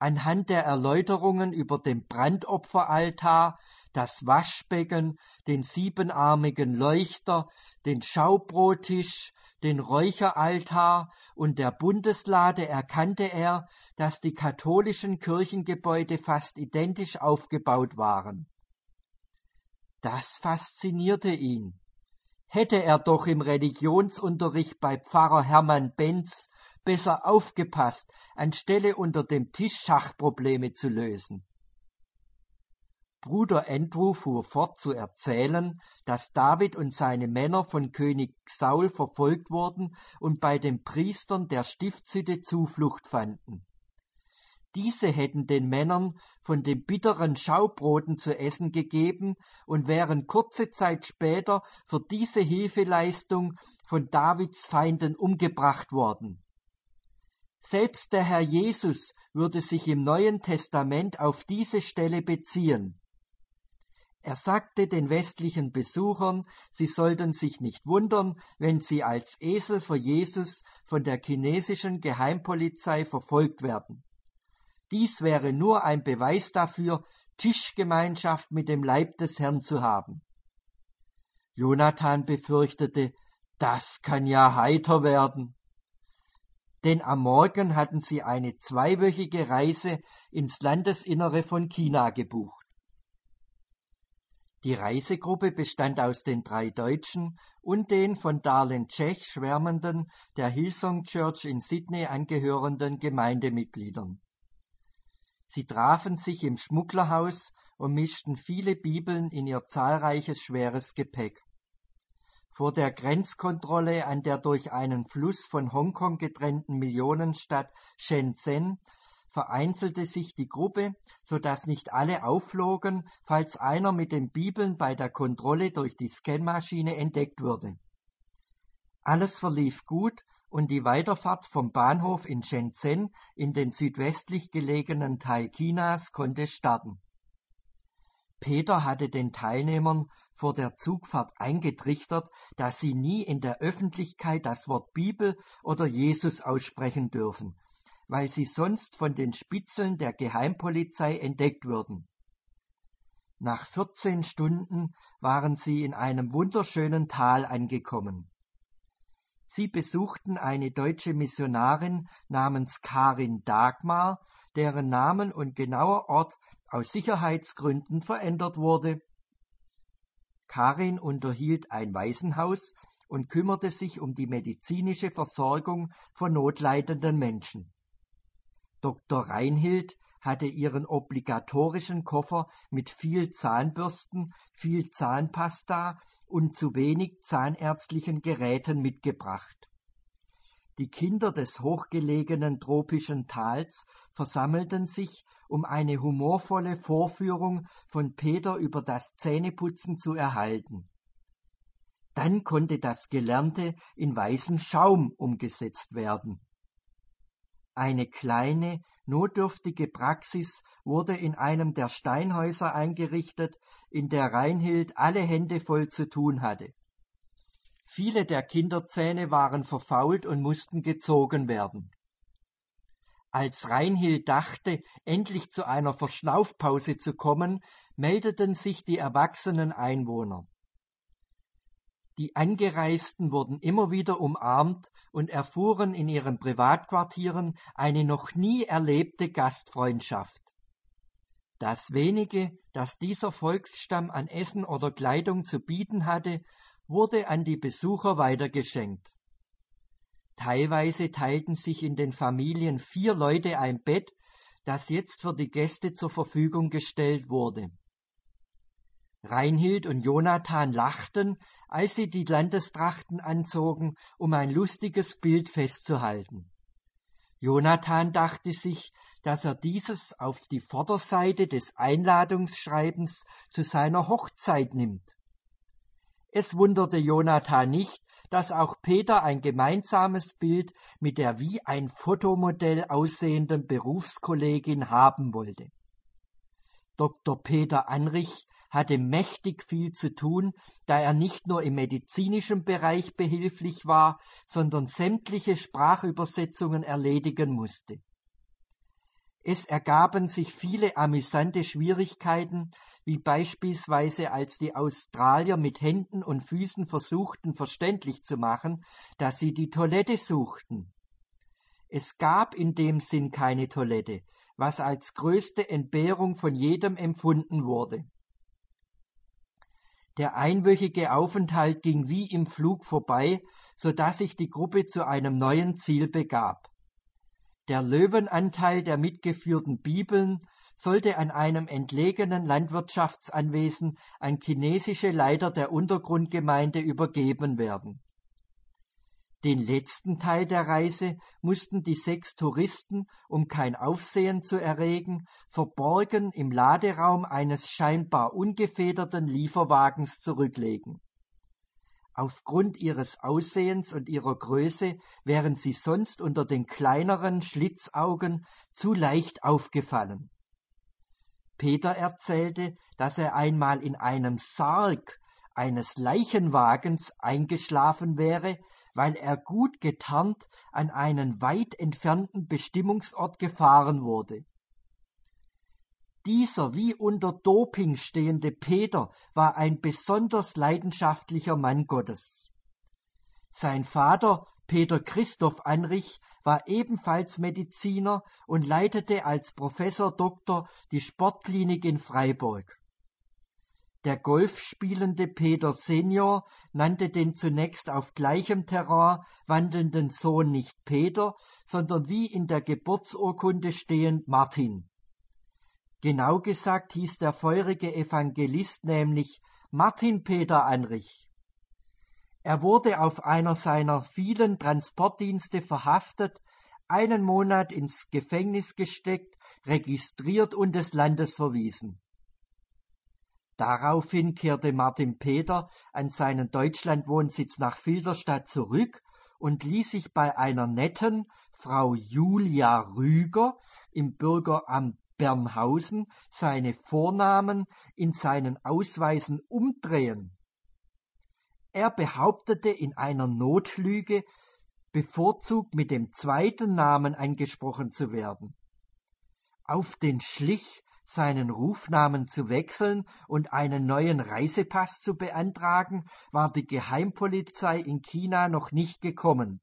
anhand der Erläuterungen über den Brandopferaltar, das Waschbecken, den siebenarmigen Leuchter, den Schaubrottisch, den Räucheraltar und der Bundeslade erkannte er, dass die katholischen Kirchengebäude fast identisch aufgebaut waren. Das faszinierte ihn. Hätte er doch im Religionsunterricht bei Pfarrer Hermann Benz besser aufgepasst, anstelle unter dem Tisch Schachprobleme zu lösen. Bruder Andrew fuhr fort zu erzählen, dass David und seine Männer von König Saul verfolgt wurden und bei den Priestern der Stiftshütte Zuflucht fanden. Diese hätten den Männern von den bitteren Schaubroten zu essen gegeben und wären kurze Zeit später für diese Hilfeleistung von Davids Feinden umgebracht worden. Selbst der Herr Jesus würde sich im Neuen Testament auf diese Stelle beziehen. Er sagte den westlichen Besuchern, sie sollten sich nicht wundern, wenn sie als Esel für Jesus von der chinesischen Geheimpolizei verfolgt werden. Dies wäre nur ein Beweis dafür, Tischgemeinschaft mit dem Leib des Herrn zu haben. Jonathan befürchtete, das kann ja heiter werden. Denn am Morgen hatten sie eine zweiwöchige Reise ins Landesinnere von China gebucht. Die Reisegruppe bestand aus den drei Deutschen und den von Darlene Zschech schwärmenden, der Hillsong Church in Sydney angehörenden Gemeindemitgliedern. Sie trafen sich im Schmugglerhaus und mischten viele Bibeln in ihr zahlreiches schweres Gepäck. Vor der Grenzkontrolle an der durch einen Fluss von Hongkong getrennten Millionenstadt Shenzhen vereinzelte sich die Gruppe, so dass nicht alle aufflogen, falls einer mit den Bibeln bei der Kontrolle durch die Scanmaschine entdeckt würde. Alles verlief gut und die Weiterfahrt vom Bahnhof in Shenzhen in den südwestlich gelegenen Teil Chinas konnte starten. Peter hatte den Teilnehmern vor der Zugfahrt eingetrichtert, dass sie nie in der Öffentlichkeit das Wort Bibel oder Jesus aussprechen dürfen, weil sie sonst von den Spitzeln der Geheimpolizei entdeckt würden. Nach vierzehn Stunden waren sie in einem wunderschönen Tal angekommen. Sie besuchten eine deutsche Missionarin namens Karin Dagmar, deren Namen und genauer Ort aus Sicherheitsgründen verändert wurde. Karin unterhielt ein Waisenhaus und kümmerte sich um die medizinische Versorgung von notleidenden Menschen. Doktor Reinhild hatte ihren obligatorischen Koffer mit viel Zahnbürsten, viel Zahnpasta und zu wenig zahnärztlichen Geräten mitgebracht. Die Kinder des hochgelegenen tropischen Tals versammelten sich, um eine humorvolle Vorführung von Peter über das Zähneputzen zu erhalten. Dann konnte das Gelernte in weißen Schaum umgesetzt werden. Eine kleine, notdürftige Praxis wurde in einem der Steinhäuser eingerichtet, in der Reinhild alle Hände voll zu tun hatte. Viele der Kinderzähne waren verfault und mussten gezogen werden. Als Reinhild dachte, endlich zu einer Verschnaufpause zu kommen, meldeten sich die erwachsenen Einwohner. Die Angereisten wurden immer wieder umarmt und erfuhren in ihren Privatquartieren eine noch nie erlebte Gastfreundschaft. Das wenige, das dieser Volksstamm an Essen oder Kleidung zu bieten hatte, wurde an die Besucher weitergeschenkt. Teilweise teilten sich in den Familien vier Leute ein Bett, das jetzt für die Gäste zur Verfügung gestellt wurde. Reinhild und Jonathan lachten, als sie die Landestrachten anzogen, um ein lustiges Bild festzuhalten. Jonathan dachte sich, dass er dieses auf die Vorderseite des Einladungsschreibens zu seiner Hochzeit nimmt. Es wunderte Jonathan nicht, dass auch Peter ein gemeinsames Bild mit der wie ein Fotomodell aussehenden Berufskollegin haben wollte. Doktor Peter Anrich hatte mächtig viel zu tun, da er nicht nur im medizinischen Bereich behilflich war, sondern sämtliche Sprachübersetzungen erledigen musste. Es ergaben sich viele amüsante Schwierigkeiten, wie beispielsweise als die Australier mit Händen und Füßen versuchten verständlich zu machen, dass sie die Toilette suchten. Es gab in dem Sinn keine Toilette, was als größte Entbehrung von jedem empfunden wurde. Der einwöchige Aufenthalt ging wie im Flug vorbei, so dass sich die Gruppe zu einem neuen Ziel begab. Der Löwenanteil der mitgeführten Bibeln sollte an einem entlegenen Landwirtschaftsanwesen an chinesische Leiter der Untergrundgemeinde übergeben werden. Den letzten Teil der Reise mussten die sechs Touristen, um kein Aufsehen zu erregen, verborgen im Laderaum eines scheinbar ungefederten Lieferwagens zurücklegen. Aufgrund ihres Aussehens und ihrer Größe wären sie sonst unter den kleineren Schlitzaugen zu leicht aufgefallen. Peter erzählte, dass er einmal in einem Sarg eines Leichenwagens eingeschlafen wäre, weil er gut getarnt an einen weit entfernten Bestimmungsort gefahren wurde. Dieser wie unter Doping stehende Peter war ein besonders leidenschaftlicher Mann Gottes. Sein Vater, Peter Christoph Anrich, war ebenfalls Mediziner und leitete als Professor Doktor die Sportklinik in Freiburg. Der golfspielende Peter Senior nannte den zunächst auf gleichem Terrain wandelnden Sohn nicht Peter, sondern wie in der Geburtsurkunde stehend Martin. Genau gesagt hieß der feurige Evangelist nämlich Martin Peter Anrich. Er wurde auf einer seiner vielen Transportdienste verhaftet, einen Monat ins Gefängnis gesteckt, registriert und des Landes verwiesen. Daraufhin kehrte Martin Peter an seinen Deutschlandwohnsitz nach Filderstadt zurück und ließ sich bei einer netten Frau Julia Rüger im Bürgeramt Bernhausen seine Vornamen in seinen Ausweisen umdrehen. Er behauptete in einer Notlüge, bevorzugt mit dem zweiten Namen angesprochen zu werden. Auf den Schlich, seinen Rufnamen zu wechseln und einen neuen Reisepass zu beantragen, war die Geheimpolizei in China noch nicht gekommen.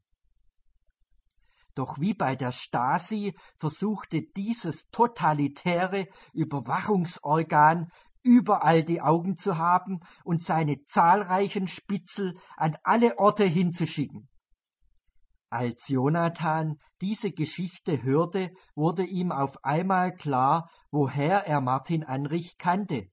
Doch wie bei der Stasi versuchte dieses totalitäre Überwachungsorgan überall die Augen zu haben und seine zahlreichen Spitzel an alle Orte hinzuschicken. Als Jonathan diese Geschichte hörte, wurde ihm auf einmal klar, woher er Martin Anrich kannte.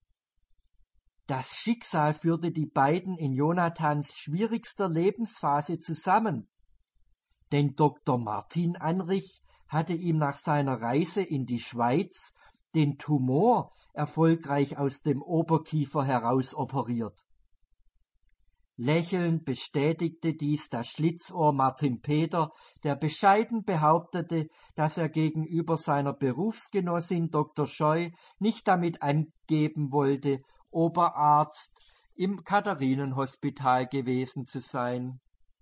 Das Schicksal führte die beiden in Jonathans schwierigster Lebensphase zusammen. Denn Doktor Martin Anrich hatte ihm nach seiner Reise in die Schweiz den Tumor erfolgreich aus dem Oberkiefer heraus operiert. Lächelnd bestätigte dies das Schlitzohr Martin Peter, der bescheiden behauptete, dass er gegenüber seiner Berufsgenossin Doktor Scheu nicht damit angeben wollte, Oberarzt im Katharinenhospital gewesen zu sein.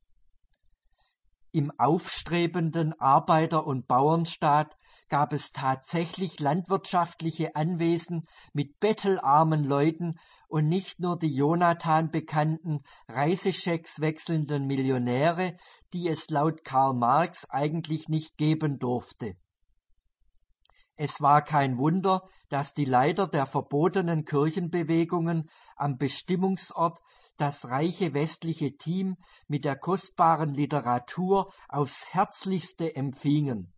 Im aufstrebenden Arbeiter- und Bauernstaat gab es tatsächlich landwirtschaftliche Anwesen mit bettelarmen Leuten und nicht nur die Jonathan bekannten Reisechecks wechselnden Millionäre, die es laut Karl Marx eigentlich nicht geben durfte. Es war kein Wunder, dass die Leiter der verbotenen Kirchenbewegungen am Bestimmungsort das reiche westliche Team mit der kostbaren Literatur aufs Herzlichste empfingen.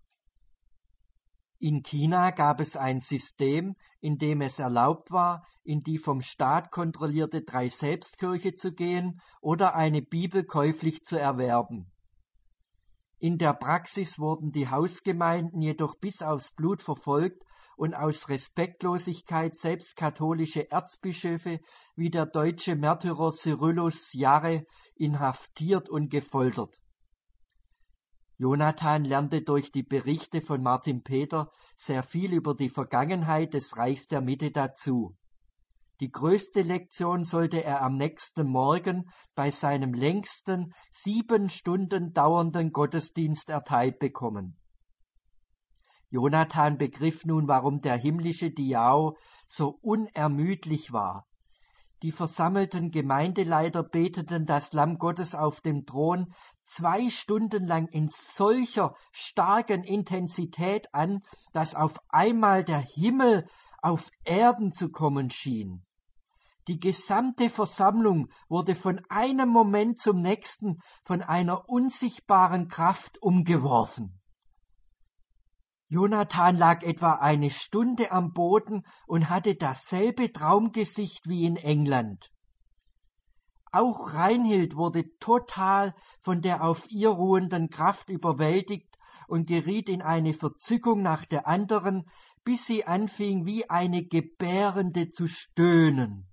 In China gab es ein System, in dem es erlaubt war, in die vom Staat kontrollierte Dreiselbstkirche zu gehen oder eine Bibel käuflich zu erwerben. In der Praxis wurden die Hausgemeinden jedoch bis aufs Blut verfolgt und aus Respektlosigkeit selbst katholische Erzbischöfe wie der deutsche Märtyrer Cyrillus Jarre inhaftiert und gefoltert. Jonathan lernte durch die Berichte von Martin Peter sehr viel über die Vergangenheit des Reichs der Mitte dazu. Die größte Lektion sollte er am nächsten Morgen bei seinem längsten, sieben Stunden dauernden Gottesdienst erteilt bekommen. Jonathan begriff nun, warum der himmlische Diao so unermüdlich war. Die versammelten Gemeindeleiter beteten das Lamm Gottes auf dem Thron zwei Stunden lang in solcher starken Intensität an, dass auf einmal der Himmel auf Erden zu kommen schien. Die gesamte Versammlung wurde von einem Moment zum nächsten von einer unsichtbaren Kraft umgeworfen. Jonathan lag etwa eine Stunde am Boden und hatte dasselbe Traumgesicht wie in England. Auch Reinhild wurde total von der auf ihr ruhenden Kraft überwältigt und geriet in eine Verzückung nach der anderen, bis sie anfing, wie eine Gebärende zu stöhnen.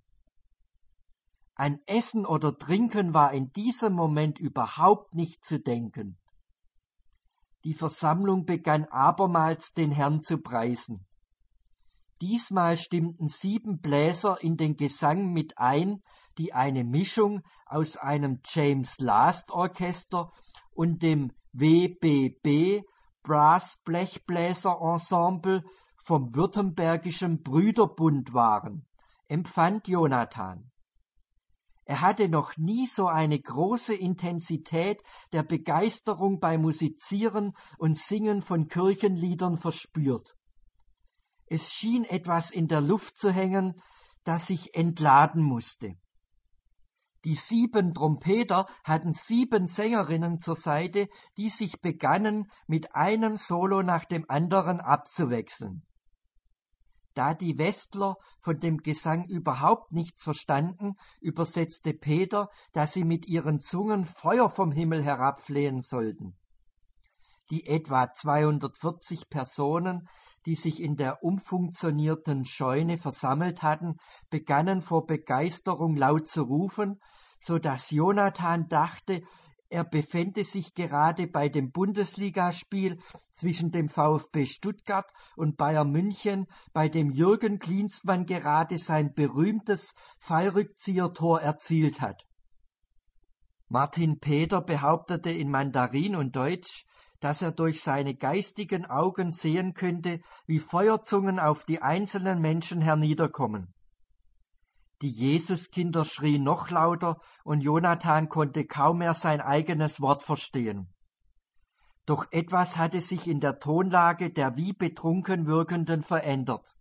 An Essen oder Trinken war in diesem Moment überhaupt nicht zu denken. Die Versammlung begann abermals den Herrn zu preisen. Diesmal stimmten sieben Bläser in den Gesang mit ein, die eine Mischung aus einem James Last Orchester und dem W B B Brass Blechbläser Ensemble vom Württembergischen Brüderbund waren, empfand Jonathan. Er hatte noch nie so eine große Intensität der Begeisterung beim Musizieren und Singen von Kirchenliedern verspürt. Es schien etwas in der Luft zu hängen, das sich entladen musste. Die sieben Trompeter hatten sieben Sängerinnen zur Seite, die sich begannen, mit einem Solo nach dem anderen abzuwechseln. Da die Westler von dem Gesang überhaupt nichts verstanden, übersetzte Peter, dass sie mit ihren Zungen Feuer vom Himmel herabflehen sollten. Die etwa zweihundertvierzig Personen, die sich in der umfunktionierten Scheune versammelt hatten, begannen vor Begeisterung laut zu rufen, so dass Jonathan dachte, er befände sich gerade bei dem Bundesligaspiel zwischen dem VfB Stuttgart und Bayern München, bei dem Jürgen Klinsmann gerade sein berühmtes Fallrückziehertor erzielt hat. Martin Peter behauptete in Mandarin und Deutsch, dass er durch seine geistigen Augen sehen könnte, wie Feuerzungen auf die einzelnen Menschen herniederkommen. Die Jesuskinder schrien noch lauter und Jonathan konnte kaum mehr sein eigenes Wort verstehen. Doch etwas hatte sich in der Tonlage der wie betrunken Wirkenden verändert.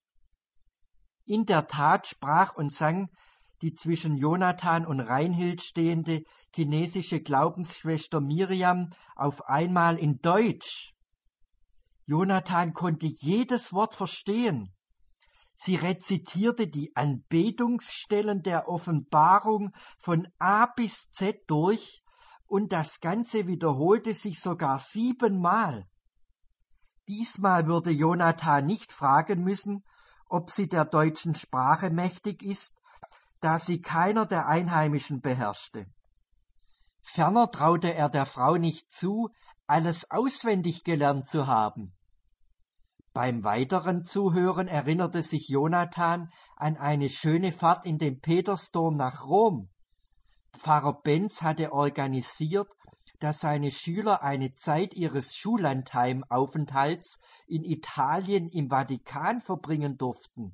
In der Tat sprach und sang die zwischen Jonathan und Reinhild stehende chinesische Glaubensschwester Miriam auf einmal in Deutsch. Jonathan konnte jedes Wort verstehen. Sie rezitierte die Anbetungsstellen der Offenbarung von A bis Z durch und das Ganze wiederholte sich sogar siebenmal. Diesmal würde Jonathan nicht fragen müssen, ob sie der deutschen Sprache mächtig ist, da sie keiner der Einheimischen beherrschte. Ferner traute er der Frau nicht zu, alles auswendig gelernt zu haben. Beim weiteren Zuhören erinnerte sich Jonathan an eine schöne Fahrt in den Petersdom nach Rom. Pfarrer Benz hatte organisiert, dass seine Schüler eine Zeit ihres Schullandheimaufenthalts in Italien im Vatikan verbringen durften.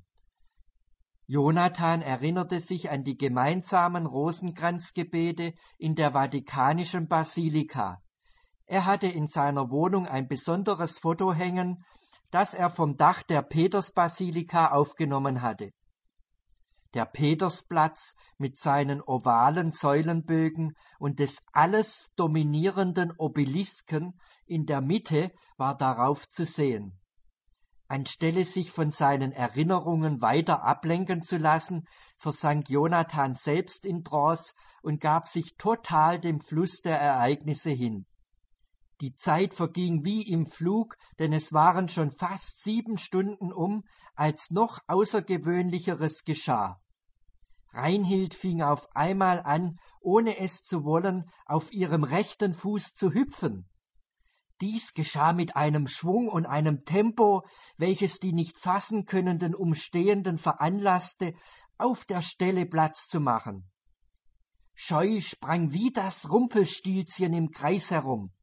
Jonathan erinnerte sich an die gemeinsamen Rosenkranzgebete in der Vatikanischen Basilika. Er hatte in seiner Wohnung ein besonderes Foto hängen, das er vom Dach der Petersbasilika aufgenommen hatte. Der Petersplatz mit seinen ovalen Säulenbögen und des alles dominierenden Obelisken in der Mitte war darauf zu sehen. Anstelle sich von seinen Erinnerungen weiter ablenken zu lassen, versank Jonathan selbst in Trance und gab sich total dem Fluss der Ereignisse hin. Die Zeit verging wie im Flug, denn es waren schon fast sieben Stunden um, als noch Außergewöhnlicheres geschah. Reinhild fing auf einmal an, ohne es zu wollen, auf ihrem rechten Fuß zu hüpfen. Dies geschah mit einem Schwung und einem Tempo, welches die nicht fassen könnenden Umstehenden veranlasste, auf der Stelle Platz zu machen. Scheu sprang wie das Rumpelstilzchen im Kreis herum,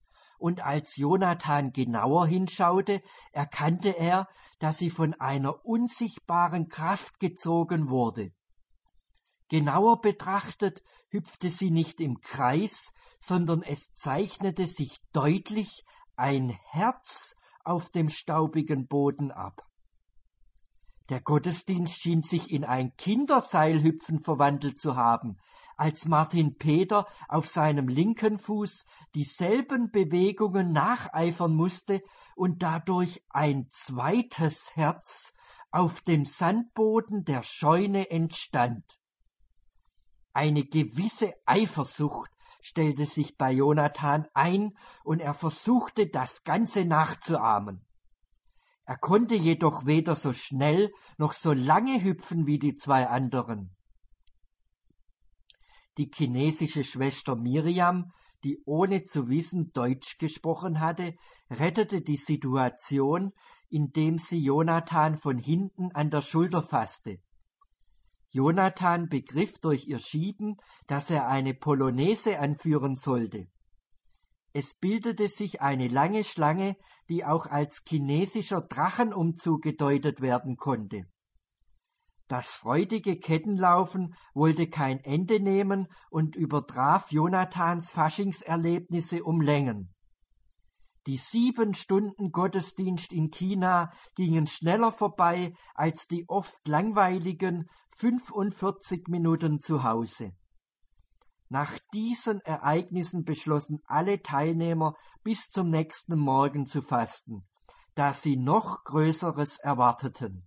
und als Jonathan genauer hinschaute, erkannte er, dass sie von einer unsichtbaren Kraft gezogen wurde. Genauer betrachtet hüpfte sie nicht im Kreis, sondern es zeichnete sich deutlich ein Herz auf dem staubigen Boden ab. Der Gottesdienst schien sich in ein Kinderseilhüpfen verwandelt zu haben, als Martin Peter auf seinem linken Fuß dieselben Bewegungen nacheifern musste und dadurch ein zweites Herz auf dem Sandboden der Scheune entstand. Eine gewisse Eifersucht stellte sich bei Jonathan ein und er versuchte, das Ganze nachzuahmen. Er konnte jedoch weder so schnell noch so lange hüpfen wie die zwei anderen. Die chinesische Schwester Miriam, die ohne zu wissen Deutsch gesprochen hatte, rettete die Situation, indem sie Jonathan von hinten an der Schulter fasste. Jonathan begriff durch ihr Schieben, dass er eine Polonaise anführen sollte. Es bildete sich eine lange Schlange, die auch als chinesischer Drachenumzug gedeutet werden konnte. Das freudige Kettenlaufen wollte kein Ende nehmen und übertraf Jonathans Faschingserlebnisse um Längen. Die sieben Stunden Gottesdienst in China gingen schneller vorbei als die oft langweiligen fünfundvierzig Minuten zu Hause. Nach diesen Ereignissen beschlossen alle Teilnehmer, bis zum nächsten Morgen zu fasten, da sie noch Größeres erwarteten.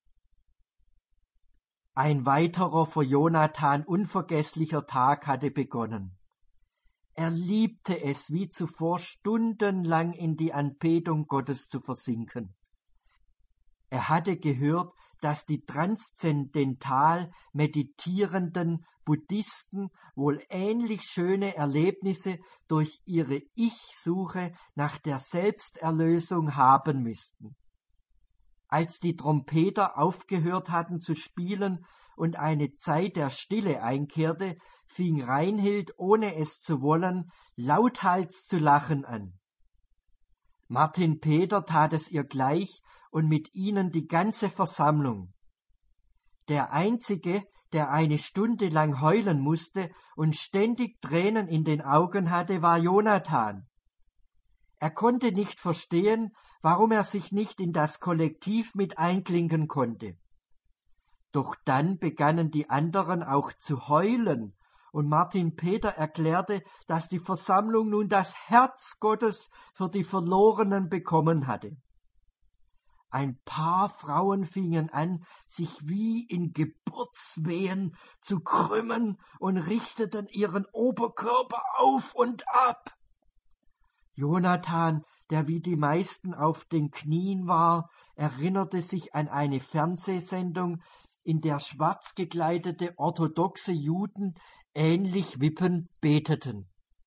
Ein weiterer für Jonathan unvergesslicher Tag hatte begonnen. Er liebte es, wie zuvor stundenlang in die Anbetung Gottes zu versinken. Er hatte gehört, dass die transzendental meditierenden Buddhisten wohl ähnlich schöne Erlebnisse durch ihre Ich-Suche nach der Selbsterlösung haben müssten. Als die Trompeter aufgehört hatten zu spielen und eine Zeit der Stille einkehrte, fing Reinhild, ohne es zu wollen, lauthals zu lachen an. Martin Peter tat es ihr gleich und mit ihnen die ganze Versammlung. Der Einzige, der eine Stunde lang heulen musste und ständig Tränen in den Augen hatte, war Jonathan. Er konnte nicht verstehen, warum er sich nicht in das Kollektiv mit einklinken konnte. Doch dann begannen die anderen auch zu heulen, und Martin Peter erklärte, dass die Versammlung nun das Herz Gottes für die Verlorenen bekommen hatte. Ein paar Frauen fingen an, sich wie in Geburtswehen zu krümmen und richteten ihren Oberkörper auf und ab. Jonathan, der wie die meisten auf den Knien war, erinnerte sich an eine Fernsehsendung, in der schwarz gekleidete orthodoxe Juden ähnlich wippend beteten.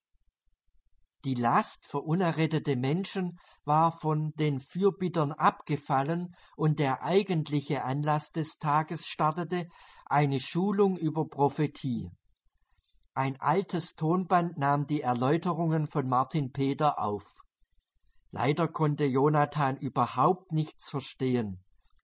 Die Last für unerrettete Menschen war von den Fürbittern abgefallen und der eigentliche Anlass des Tages startete, eine Schulung über Prophetie. Ein altes Tonband nahm die Erläuterungen von Martin Peter auf. Leider konnte Jonathan überhaupt nichts verstehen.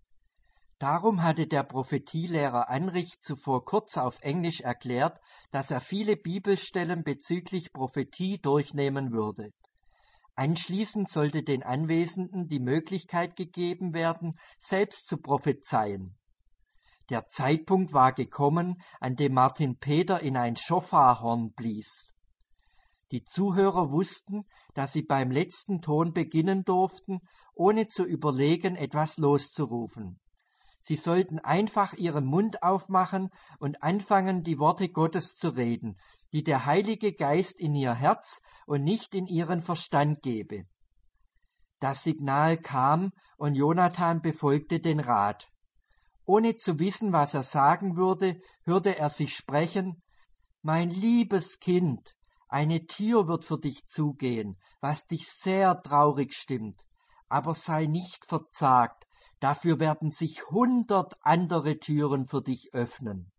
Darum hatte der Prophetielehrer Anrich zuvor kurz auf Englisch erklärt, dass er viele Bibelstellen bezüglich Prophetie durchnehmen würde. Anschließend sollte den Anwesenden die Möglichkeit gegeben werden, selbst zu prophezeien. Der Zeitpunkt war gekommen, an dem Martin Peter in ein Schofarhorn blies. Die Zuhörer wussten, dass sie beim letzten Ton beginnen durften, ohne zu überlegen, etwas loszurufen. Sie sollten einfach ihren Mund aufmachen und anfangen, die Worte Gottes zu reden, die der Heilige Geist in ihr Herz und nicht in ihren Verstand gebe. Das Signal kam und Jonathan befolgte den Rat. Ohne zu wissen, was er sagen würde, hörte er sich sprechen: »Mein liebes Kind, eine Tür wird für dich zugehen, was dich sehr traurig stimmt. Aber sei nicht verzagt, dafür werden sich hundert andere Türen für dich öffnen.«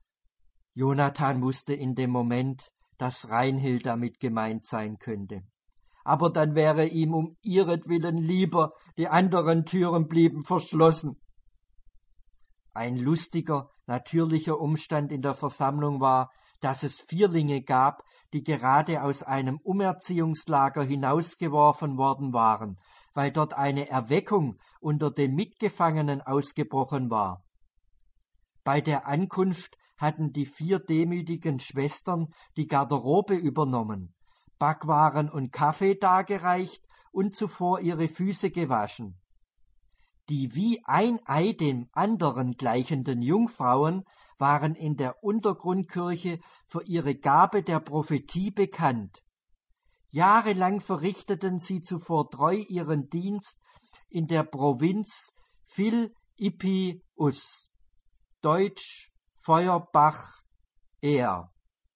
Jonathan wusste in dem Moment, dass Reinhild damit gemeint sein könnte. aber dann wäre ihm um ihretwillen lieber, die anderen Türen blieben verschlossen. Ein lustiger, natürlicher Umstand in der Versammlung war, dass es Vierlinge gab, die gerade aus einem Umerziehungslager hinausgeworfen worden waren, weil dort eine Erweckung unter den Mitgefangenen ausgebrochen war. Bei der Ankunft hatten die vier demütigen Schwestern die Garderobe übernommen, Backwaren und Kaffee dargereicht und zuvor ihre Füße gewaschen. Die wie ein Ei dem anderen gleichenden Jungfrauen waren in der Untergrundkirche für ihre Gabe der Prophetie bekannt. Jahrelang verrichteten sie zuvor treu ihren Dienst in der Provinz Phil-Ippi-Us, Deutsch Feuerbach er.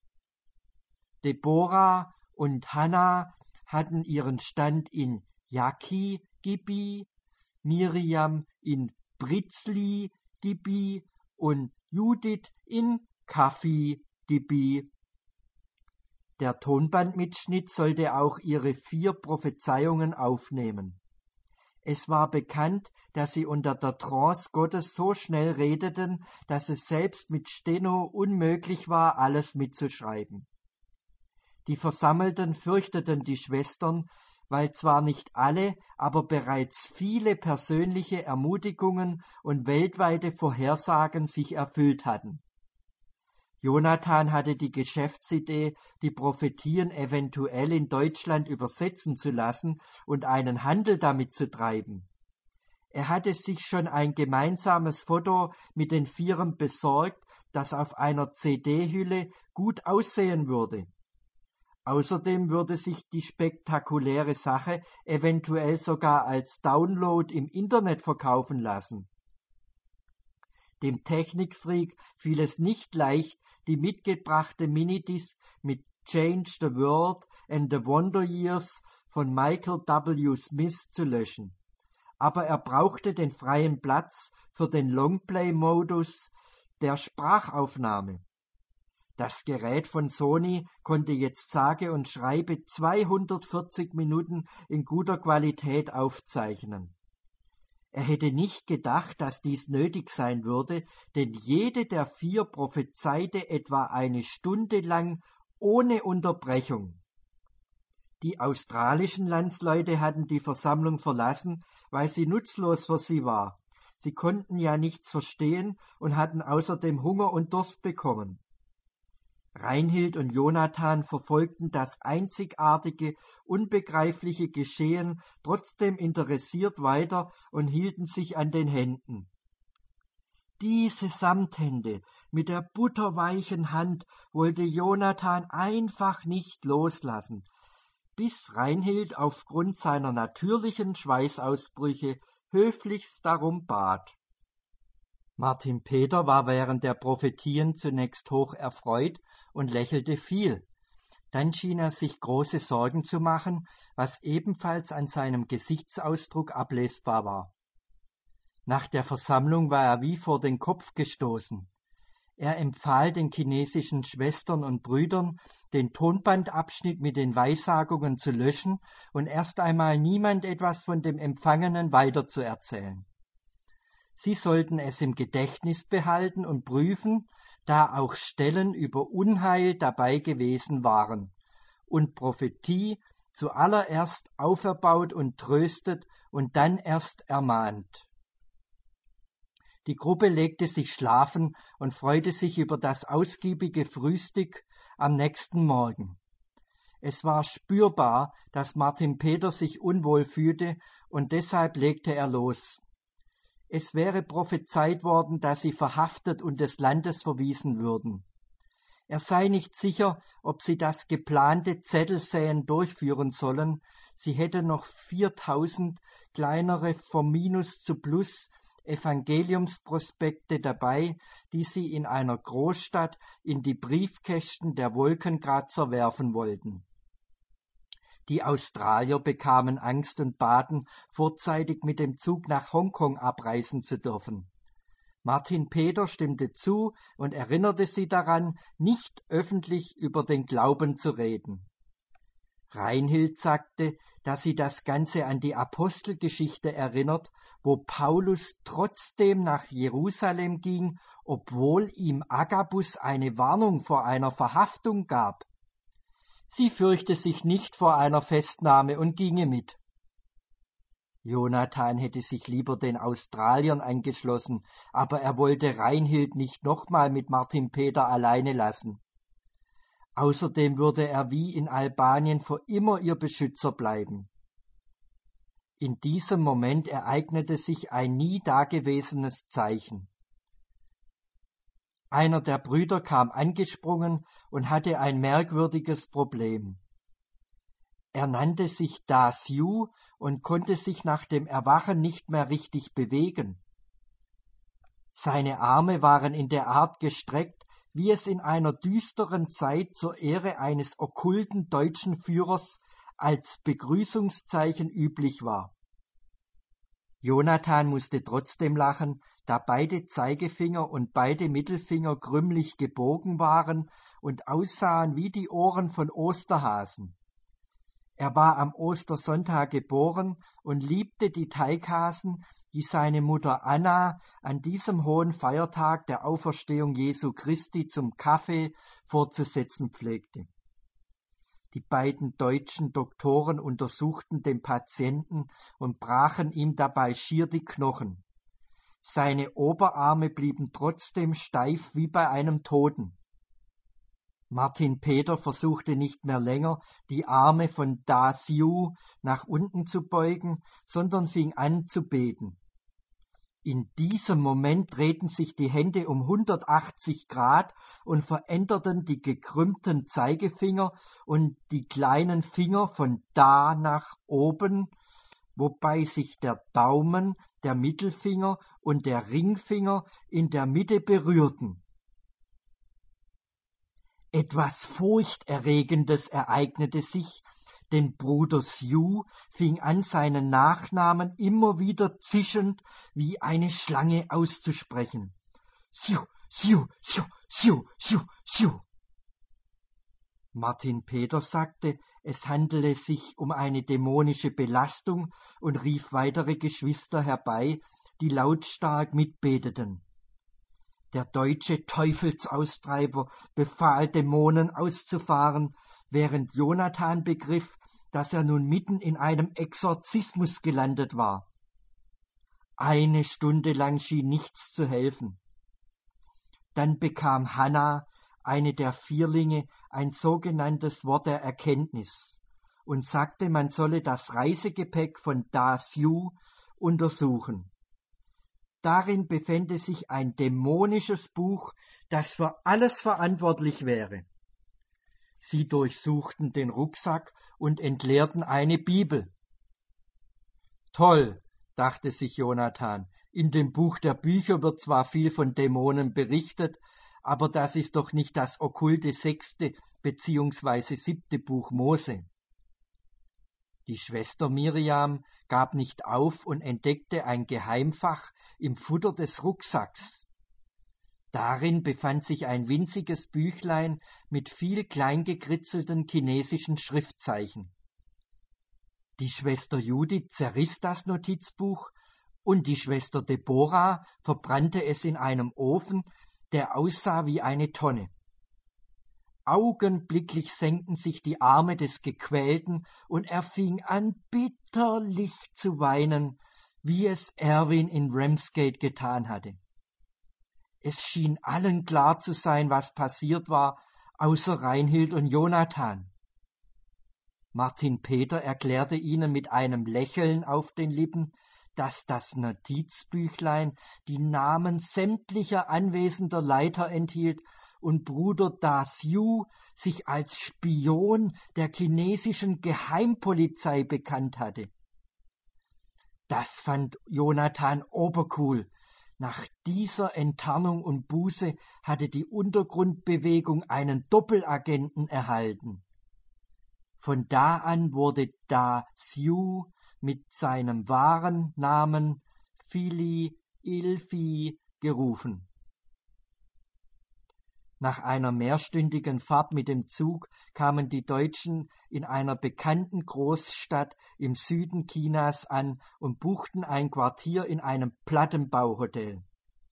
Deborah und Hannah hatten ihren Stand in Jaki-Gibi, Miriam in Britzli-Gibi und Judith in Kafi-Gibi. Der Tonbandmitschnitt sollte auch ihre vier Prophezeiungen aufnehmen. Es war bekannt, dass sie unter der Trance Gottes so schnell redeten, dass es selbst mit Steno unmöglich war, alles mitzuschreiben. Die Versammelten fürchteten die Schwestern, weil zwar nicht alle, aber bereits viele persönliche Ermutigungen und weltweite Vorhersagen sich erfüllt hatten. Jonathan hatte die Geschäftsidee, die Prophetien eventuell in Deutschland übersetzen zu lassen und einen Handel damit zu treiben. Er hatte sich schon ein gemeinsames Foto mit den Vieren besorgt, das auf einer C D-Hülle gut aussehen würde. Außerdem würde sich die spektakuläre Sache eventuell sogar als Download im Internet verkaufen lassen. Dem Technikfreak fiel es nicht leicht, die mitgebrachte Minidisc mit Change the World and the Wonder Years von Michael W. Smith zu löschen. Aber er brauchte den freien Platz für den Longplay-Modus der Sprachaufnahme. Das Gerät von Sony konnte jetzt sage und schreibe zweihundertvierzig Minuten in guter Qualität aufzeichnen. Er hätte nicht gedacht, dass dies nötig sein würde, denn jede der vier prophezeite etwa eine Stunde lang ohne Unterbrechung. Die australischen Landsleute hatten die Versammlung verlassen, weil sie nutzlos für sie war. Sie konnten ja nichts verstehen und hatten außerdem Hunger und Durst bekommen. Reinhild und Jonathan verfolgten das einzigartige, unbegreifliche Geschehen trotzdem interessiert weiter und hielten sich an den Händen. Diese Samthände mit der butterweichen Hand wollte Jonathan einfach nicht loslassen, bis Reinhild aufgrund seiner natürlichen Schweißausbrüche höflichst darum bat. Martin Peter war während der Prophetien zunächst hoch erfreut und lächelte viel. Dann schien er sich große Sorgen zu machen, was ebenfalls an seinem Gesichtsausdruck ablesbar war. Nach der Versammlung war er wie vor den Kopf gestoßen. Er empfahl den chinesischen Schwestern und Brüdern, den Tonbandabschnitt mit den Weissagungen zu löschen und erst einmal niemand etwas von dem Empfangenen weiterzuerzählen. Sie sollten es im Gedächtnis behalten und prüfen, da auch Stellen über Unheil dabei gewesen waren, und Prophetie zuallererst auferbaut und tröstet und dann erst ermahnt. Die Gruppe legte sich schlafen und freute sich über das ausgiebige Frühstück am nächsten Morgen. Es war spürbar, dass Martin Peter sich unwohl fühlte, und deshalb legte er los. Es wäre prophezeit worden, dass sie verhaftet und des Landes verwiesen würden. Er sei nicht sicher, ob sie das geplante Zettelsäen durchführen sollen. Sie hätte noch viertausend kleinere vom Minus zu Plus Evangeliumsprospekte dabei, die sie in einer Großstadt in die Briefkästen der Wolkenkratzer werfen wollten. Die Australier bekamen Angst und baten, vorzeitig mit dem Zug nach Hongkong abreisen zu dürfen. Martin Peter stimmte zu und erinnerte sie daran, nicht öffentlich über den Glauben zu reden. Reinhild sagte, dass sie das Ganze an die Apostelgeschichte erinnert, wo Paulus trotzdem nach Jerusalem ging, obwohl ihm Agabus eine Warnung vor einer Verhaftung gab. Sie fürchte sich nicht vor einer Festnahme und ginge mit. Jonathan hätte sich lieber den Australiern angeschlossen, aber er wollte Reinhild nicht nochmal mit Martin Peter alleine lassen. Außerdem würde er wie in Albanien für immer ihr Beschützer bleiben. In diesem Moment ereignete sich ein nie dagewesenes Zeichen. Einer der Brüder kam angesprungen und hatte ein merkwürdiges Problem. Er nannte sich Da Siu und konnte sich nach dem Erwachen nicht mehr richtig bewegen. Seine Arme waren in der Art gestreckt, wie es in einer düsteren Zeit zur Ehre eines okkulten deutschen Führers als Begrüßungszeichen üblich war. Jonathan musste trotzdem lachen, da beide Zeigefinger und beide Mittelfinger krümmelig gebogen waren und aussahen wie die Ohren von Osterhasen. Er war am Ostersonntag geboren und liebte die Teighasen, die seine Mutter Anna an diesem hohen Feiertag der Auferstehung Jesu Christi zum Kaffee vorzusetzen pflegte. Die beiden deutschen Doktoren untersuchten den Patienten und brachen ihm dabei schier die Knochen. Seine Oberarme blieben trotzdem steif wie bei einem Toten. Martin Peter versuchte nicht mehr länger, die Arme von Da Siu nach unten zu beugen, sondern fing an zu beten. In diesem Moment drehten sich die Hände um hundertachtzig Grad und veränderten die gekrümmten Zeigefinger und die kleinen Finger von Da nach oben, wobei sich der Daumen, der Mittelfinger und der Ringfinger in der Mitte berührten. Etwas Furchterregendes ereignete sich, denn Bruder Siu fing an, seinen Nachnamen immer wieder zischend wie eine Schlange auszusprechen. Siu, Siu, Siu, Siu, Siu, Siu. Martin Peter sagte, es handele sich um eine dämonische Belastung und rief weitere Geschwister herbei, die lautstark mitbeteten. Der deutsche Teufelsaustreiber befahl, Dämonen auszufahren, während Jonathan begriff, dass er nun mitten in einem Exorzismus gelandet war. Eine Stunde lang schien nichts zu helfen. Dann bekam Hannah, eine der Vierlinge, ein sogenanntes Wort der Erkenntnis und sagte, man solle das Reisegepäck von Da Siu untersuchen. Darin befände sich ein dämonisches Buch, das für alles verantwortlich wäre. Sie durchsuchten den Rucksack und entleerten eine Bibel. Toll, dachte sich Jonathan, in dem Buch der Bücher wird zwar viel von Dämonen berichtet, aber das ist doch nicht das okkulte sechste bzw. siebte Buch Mose. Die Schwester Miriam gab nicht auf und entdeckte ein Geheimfach im Futter des Rucksacks. Darin befand sich ein winziges Büchlein mit viel kleingekritzelten chinesischen Schriftzeichen. Die Schwester Judith zerriss das Notizbuch und die Schwester Deborah verbrannte es in einem Ofen, der aussah wie eine Tonne. Augenblicklich senkten sich die Arme des Gequälten und er fing an, bitterlich zu weinen, wie es Erwin in Ramsgate getan hatte. Es schien allen klar zu sein, was passiert war, außer Reinhild und Jonathan. Martin Peter erklärte ihnen mit einem Lächeln auf den Lippen, dass das Notizbüchlein die Namen sämtlicher anwesender Leiter enthielt und Bruder Da Siu sich als Spion der chinesischen Geheimpolizei bekannt hatte. Das fand Jonathan obercool. Nach dieser Enttarnung und Buße hatte die Untergrundbewegung einen Doppelagenten erhalten. Von da an wurde Da Siu mit seinem wahren Namen Fili Ilfi gerufen. Nach einer mehrstündigen Fahrt mit dem Zug kamen die Deutschen in einer bekannten Großstadt im Süden Chinas an und buchten ein Quartier in einem Plattenbauhotel.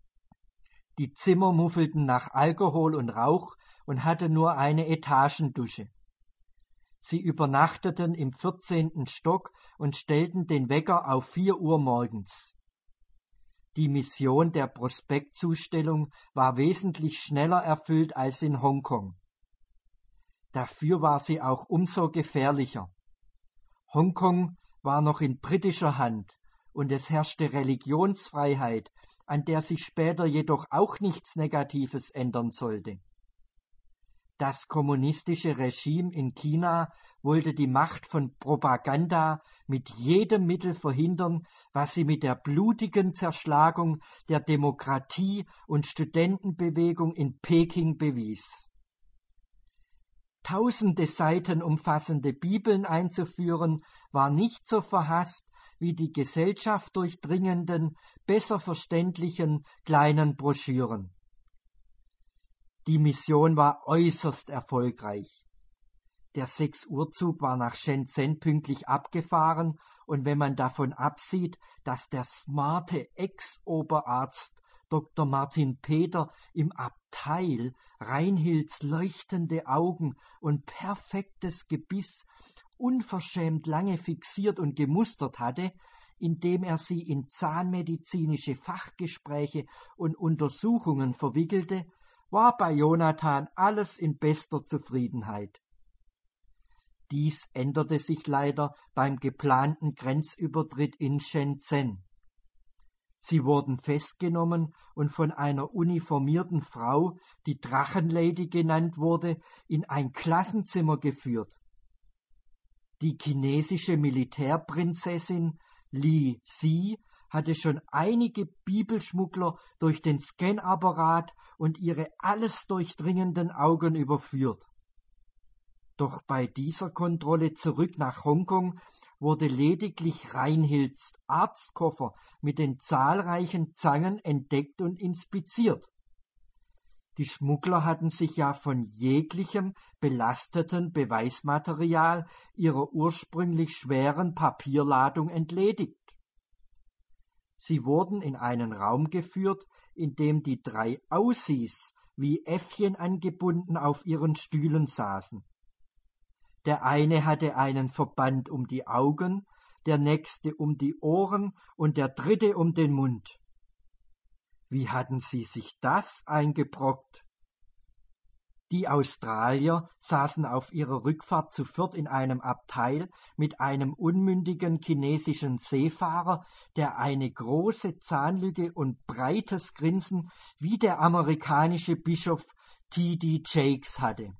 Die Zimmer muffelten nach Alkohol und Rauch und hatten nur eine Etagendusche. Sie übernachteten im vierzehnten Stock und stellten den Wecker auf vier Uhr morgens. Die Mission der Prospektzustellung war wesentlich schneller erfüllt als in Hongkong. Dafür war sie auch umso gefährlicher. Hongkong war noch in britischer Hand und es herrschte Religionsfreiheit, an der sich später jedoch auch nichts Negatives ändern sollte. Das kommunistische Regime in China wollte die Macht von Propaganda mit jedem Mittel verhindern, was sie mit der blutigen Zerschlagung der Demokratie und Studentenbewegung in Peking bewies. Tausende Seiten umfassende Bibeln einzuführen, war nicht so verhasst wie die Gesellschaft durchdringenden, besser verständlichen kleinen Broschüren. Die Mission war äußerst erfolgreich. Der sechs-Uhr-Zug war nach Shenzhen pünktlich abgefahren und wenn man davon absieht, dass der smarte Ex-Oberarzt Doktor Martin Peter im Abteil Reinhilds leuchtende Augen und perfektes Gebiss unverschämt lange fixiert und gemustert hatte, indem er sie in zahnmedizinische Fachgespräche und Untersuchungen verwickelte, war bei Jonathan alles in bester Zufriedenheit. Dies änderte sich leider beim geplanten Grenzübertritt in Shenzhen. Sie wurden festgenommen und von einer uniformierten Frau, die Drachenlady genannt wurde, in ein Klassenzimmer geführt. Die chinesische Militärprinzessin Li Xi hatte schon einige Bibelschmuggler durch den Scanapparat und ihre alles durchdringenden Augen überführt. Doch bei dieser Kontrolle zurück nach Hongkong wurde lediglich Reinhilds Arztkoffer mit den zahlreichen Zangen entdeckt und inspiziert. Die Schmuggler hatten sich ja von jeglichem belasteten Beweismaterial ihrer ursprünglich schweren Papierladung entledigt. Sie wurden in einen Raum geführt, in dem die drei Aussies wie Äffchen angebunden auf ihren Stühlen saßen. Der eine hatte einen Verband um die Augen, der nächste um die Ohren und der dritte um den Mund. Wie hatten sie sich das eingebrockt? Die Australier saßen auf ihrer Rückfahrt zu viert in einem Abteil mit einem unmündigen chinesischen Seefahrer, der eine große Zahnlücke und breites Grinsen wie der amerikanische Bischof T D Jakes hatte.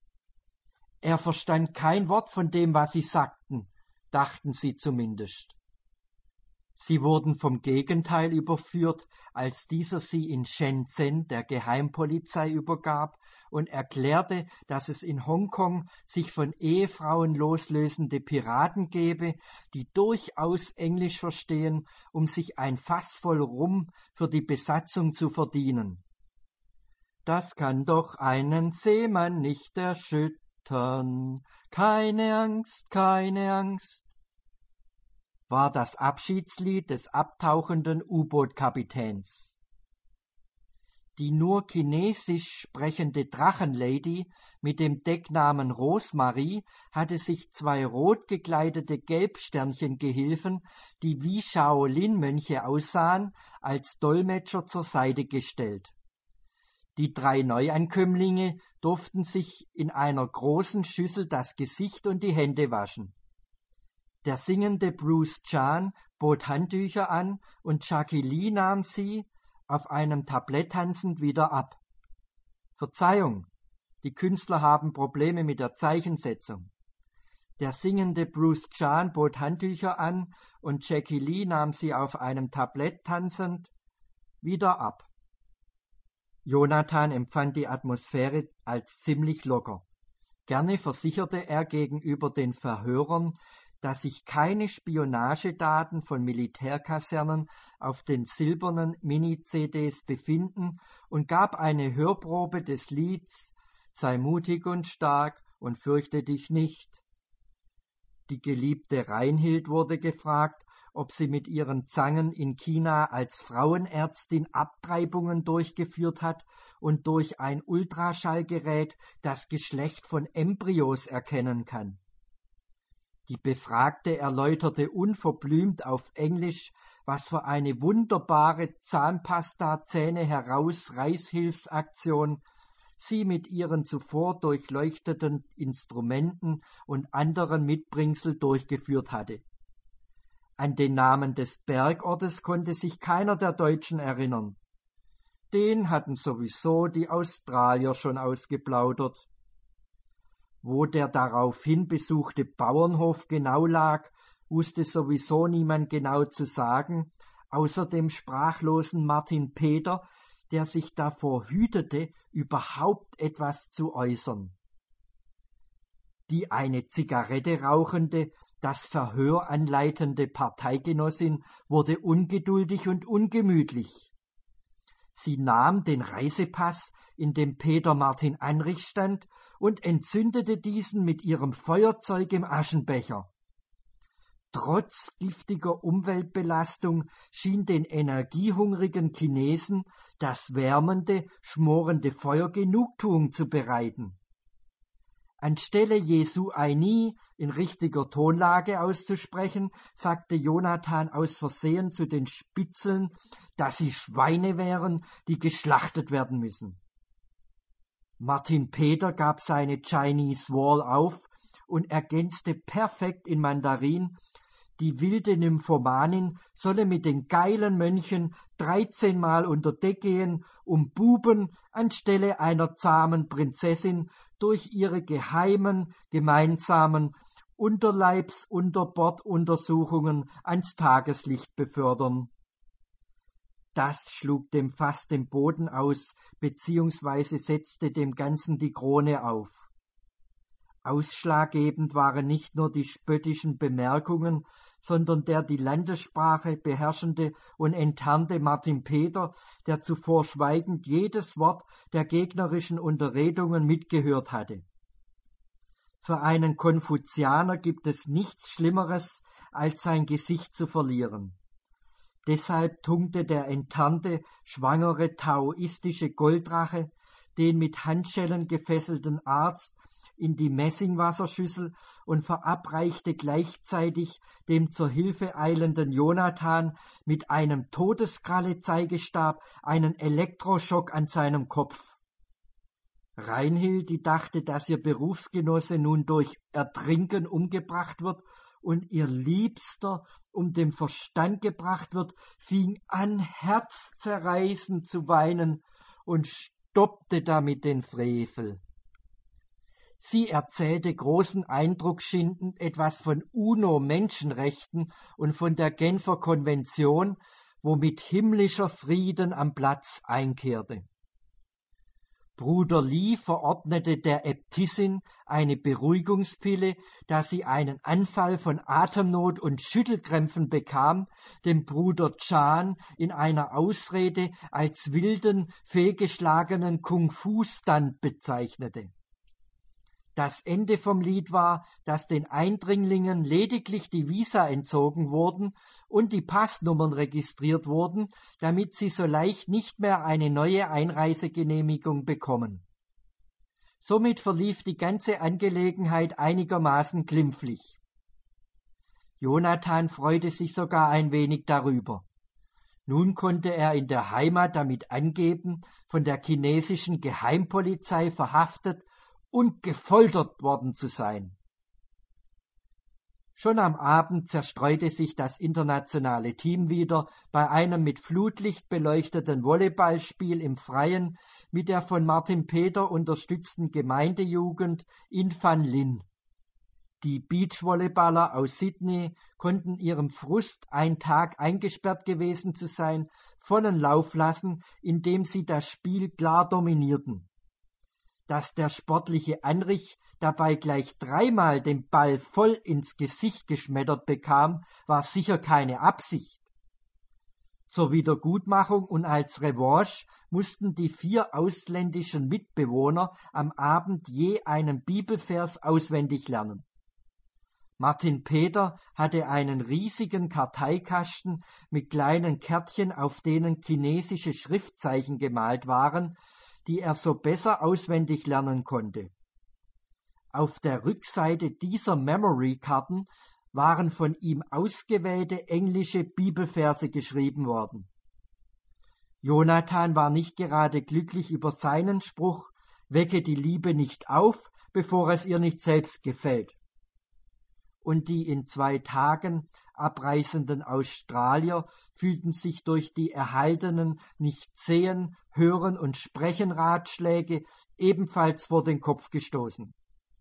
Er verstand kein Wort von dem, was sie sagten, dachten sie zumindest. Sie wurden vom Gegenteil überführt, als dieser sie in Shenzhen der Geheimpolizei übergab und erklärte, dass es in Hongkong sich von Ehefrauen loslösende Piraten gebe, die durchaus Englisch verstehen, um sich ein Fass voll Rum für die Besatzung zu verdienen. Das kann doch einen Seemann nicht erschüttern. Keine Angst, keine Angst, war das Abschiedslied des abtauchenden U-Boot-Kapitäns. Die nur chinesisch sprechende Drachenlady mit dem Decknamen Rosemarie hatte sich zwei rot gekleidete Gelbsternchen-Gehilfen, die wie Shaolin-Mönche aussahen, als Dolmetscher zur Seite gestellt. Die drei Neuankömmlinge durften sich in einer großen Schüssel das Gesicht und die Hände waschen. Der singende Bruce Chan bot Handtücher an und Jackie Lee nahm sie, auf einem Tablett tanzend, wieder ab. Verzeihung, die Künstler haben Probleme mit der Zeichensetzung. Der singende Bruce Chan bot Handtücher an und Jackie Lee nahm sie auf einem Tablett tanzend wieder ab. Jonathan empfand die Atmosphäre als ziemlich locker. Gerne versicherte er gegenüber den Verhörern, dass sich keine Spionagedaten von Militärkasernen auf den silbernen Mini-C Ds befinden und gab eine Hörprobe des Lieds »Sei mutig und stark und fürchte dich nicht«. Die geliebte Reinhild wurde gefragt, ob sie mit ihren Zangen in China als Frauenärztin Abtreibungen durchgeführt hat und durch ein Ultraschallgerät das Geschlecht von Embryos erkennen kann. Die Befragte erläuterte unverblümt auf Englisch, was für eine wunderbare Zahnpasta-Zähne-heraus-Reißhilfsaktion sie mit ihren zuvor durchleuchteten Instrumenten und anderen Mitbringsel durchgeführt hatte. An den Namen des Bergortes konnte sich keiner der Deutschen erinnern. Den hatten sowieso die Australier schon ausgeplaudert. Wo der daraufhin besuchte Bauernhof genau lag, wusste sowieso niemand genau zu sagen, außer dem sprachlosen Martin Peter, der sich davor hütete, überhaupt etwas zu äußern. Die eine Zigarette rauchende, das Verhör anleitende Parteigenossin wurde ungeduldig und ungemütlich. Sie nahm den Reisepass, in dem Peter Martin Anrich stand, und entzündete diesen mit ihrem Feuerzeug im Aschenbecher. Trotz giftiger Umweltbelastung schien den energiehungrigen Chinesen das wärmende, schmorende Feuer Genugtuung zu bereiten. Anstelle Jesu Eini in richtiger Tonlage auszusprechen, sagte Jonathan aus Versehen zu den Spitzeln, dass sie Schweine wären, die geschlachtet werden müssen. Martin Peter gab seine Chinese Wall auf und ergänzte perfekt in Mandarin, die wilde Nymphomanin solle mit den geilen Mönchen dreizehnmal unter Deck gehen, um Buben anstelle einer zahmen Prinzessin durch ihre geheimen, gemeinsamen Unterleibs-Unterborduntersuchungen ans Tageslicht befördern. Das schlug dem Fass den Boden aus, beziehungsweise setzte dem Ganzen die Krone auf. Ausschlaggebend waren nicht nur die spöttischen Bemerkungen, sondern der die Landessprache beherrschende und enttarnte Martin Peter, der zuvor schweigend jedes Wort der gegnerischen Unterredungen mitgehört hatte. Für einen Konfuzianer gibt es nichts Schlimmeres, als sein Gesicht zu verlieren. Deshalb tunkte der enttarnte, schwangere taoistische Golddrache den mit Handschellen gefesselten Arzt in die Messingwasserschüssel und verabreichte gleichzeitig dem zur Hilfe eilenden Jonathan mit einem Todeskralle-Zeigestab einen Elektroschock an seinem Kopf. Reinhild, die dachte, dass ihr Berufsgenosse nun durch Ertrinken umgebracht wird und ihr Liebster um den Verstand gebracht wird, fing an, herzzerreißend zu weinen und stoppte damit den Frevel. Sie erzählte großen Eindruck schindend etwas von UNO-Menschenrechten und von der Genfer Konvention, womit himmlischer Frieden am Platz einkehrte. Bruder Lee verordnete der Äbtissin eine Beruhigungspille, da sie einen Anfall von Atemnot und Schüttelkrämpfen bekam, den Bruder Chan in einer Ausrede als wilden, fehlgeschlagenen Kung-Fu-Stunt bezeichnete. Das Ende vom Lied war, dass den Eindringlingen lediglich die Visa entzogen wurden und die Passnummern registriert wurden, damit sie so leicht nicht mehr eine neue Einreisegenehmigung bekommen. Somit verlief die ganze Angelegenheit einigermaßen glimpflich. Jonathan freute sich sogar ein wenig darüber. Nun konnte er in der Heimat damit angeben, von der chinesischen Geheimpolizei verhaftet und gefoltert worden zu sein. Schon am Abend zerstreute sich das internationale Team wieder bei einem mit Flutlicht beleuchteten Volleyballspiel im Freien mit der von Martin Peter unterstützten Gemeindejugend in Van Lin. Die Beachvolleyballer aus Sydney konnten ihrem Frust, ein Tag eingesperrt gewesen zu sein, vollen Lauf lassen, indem sie das Spiel klar dominierten. Dass der sportliche Anrich dabei gleich dreimal den Ball voll ins Gesicht geschmettert bekam, war sicher keine Absicht. Zur Wiedergutmachung und als Revanche mussten die vier ausländischen Mitbewohner am Abend je einen Bibelvers auswendig lernen. Martin Peter hatte einen riesigen Karteikasten mit kleinen Kärtchen, auf denen chinesische Schriftzeichen gemalt waren, die er so besser auswendig lernen konnte. Auf der Rückseite dieser Memory-Karten waren von ihm ausgewählte englische Bibelverse geschrieben worden. Jonathan war nicht gerade glücklich über seinen Spruch, wecke die Liebe nicht auf, bevor es ihr nicht selbst gefällt. Und die in zwei Tagen abreisenden Australier fühlten sich durch die erhaltenen Nicht-Sehen, Hören und Sprechen-Ratschläge ebenfalls vor den Kopf gestoßen.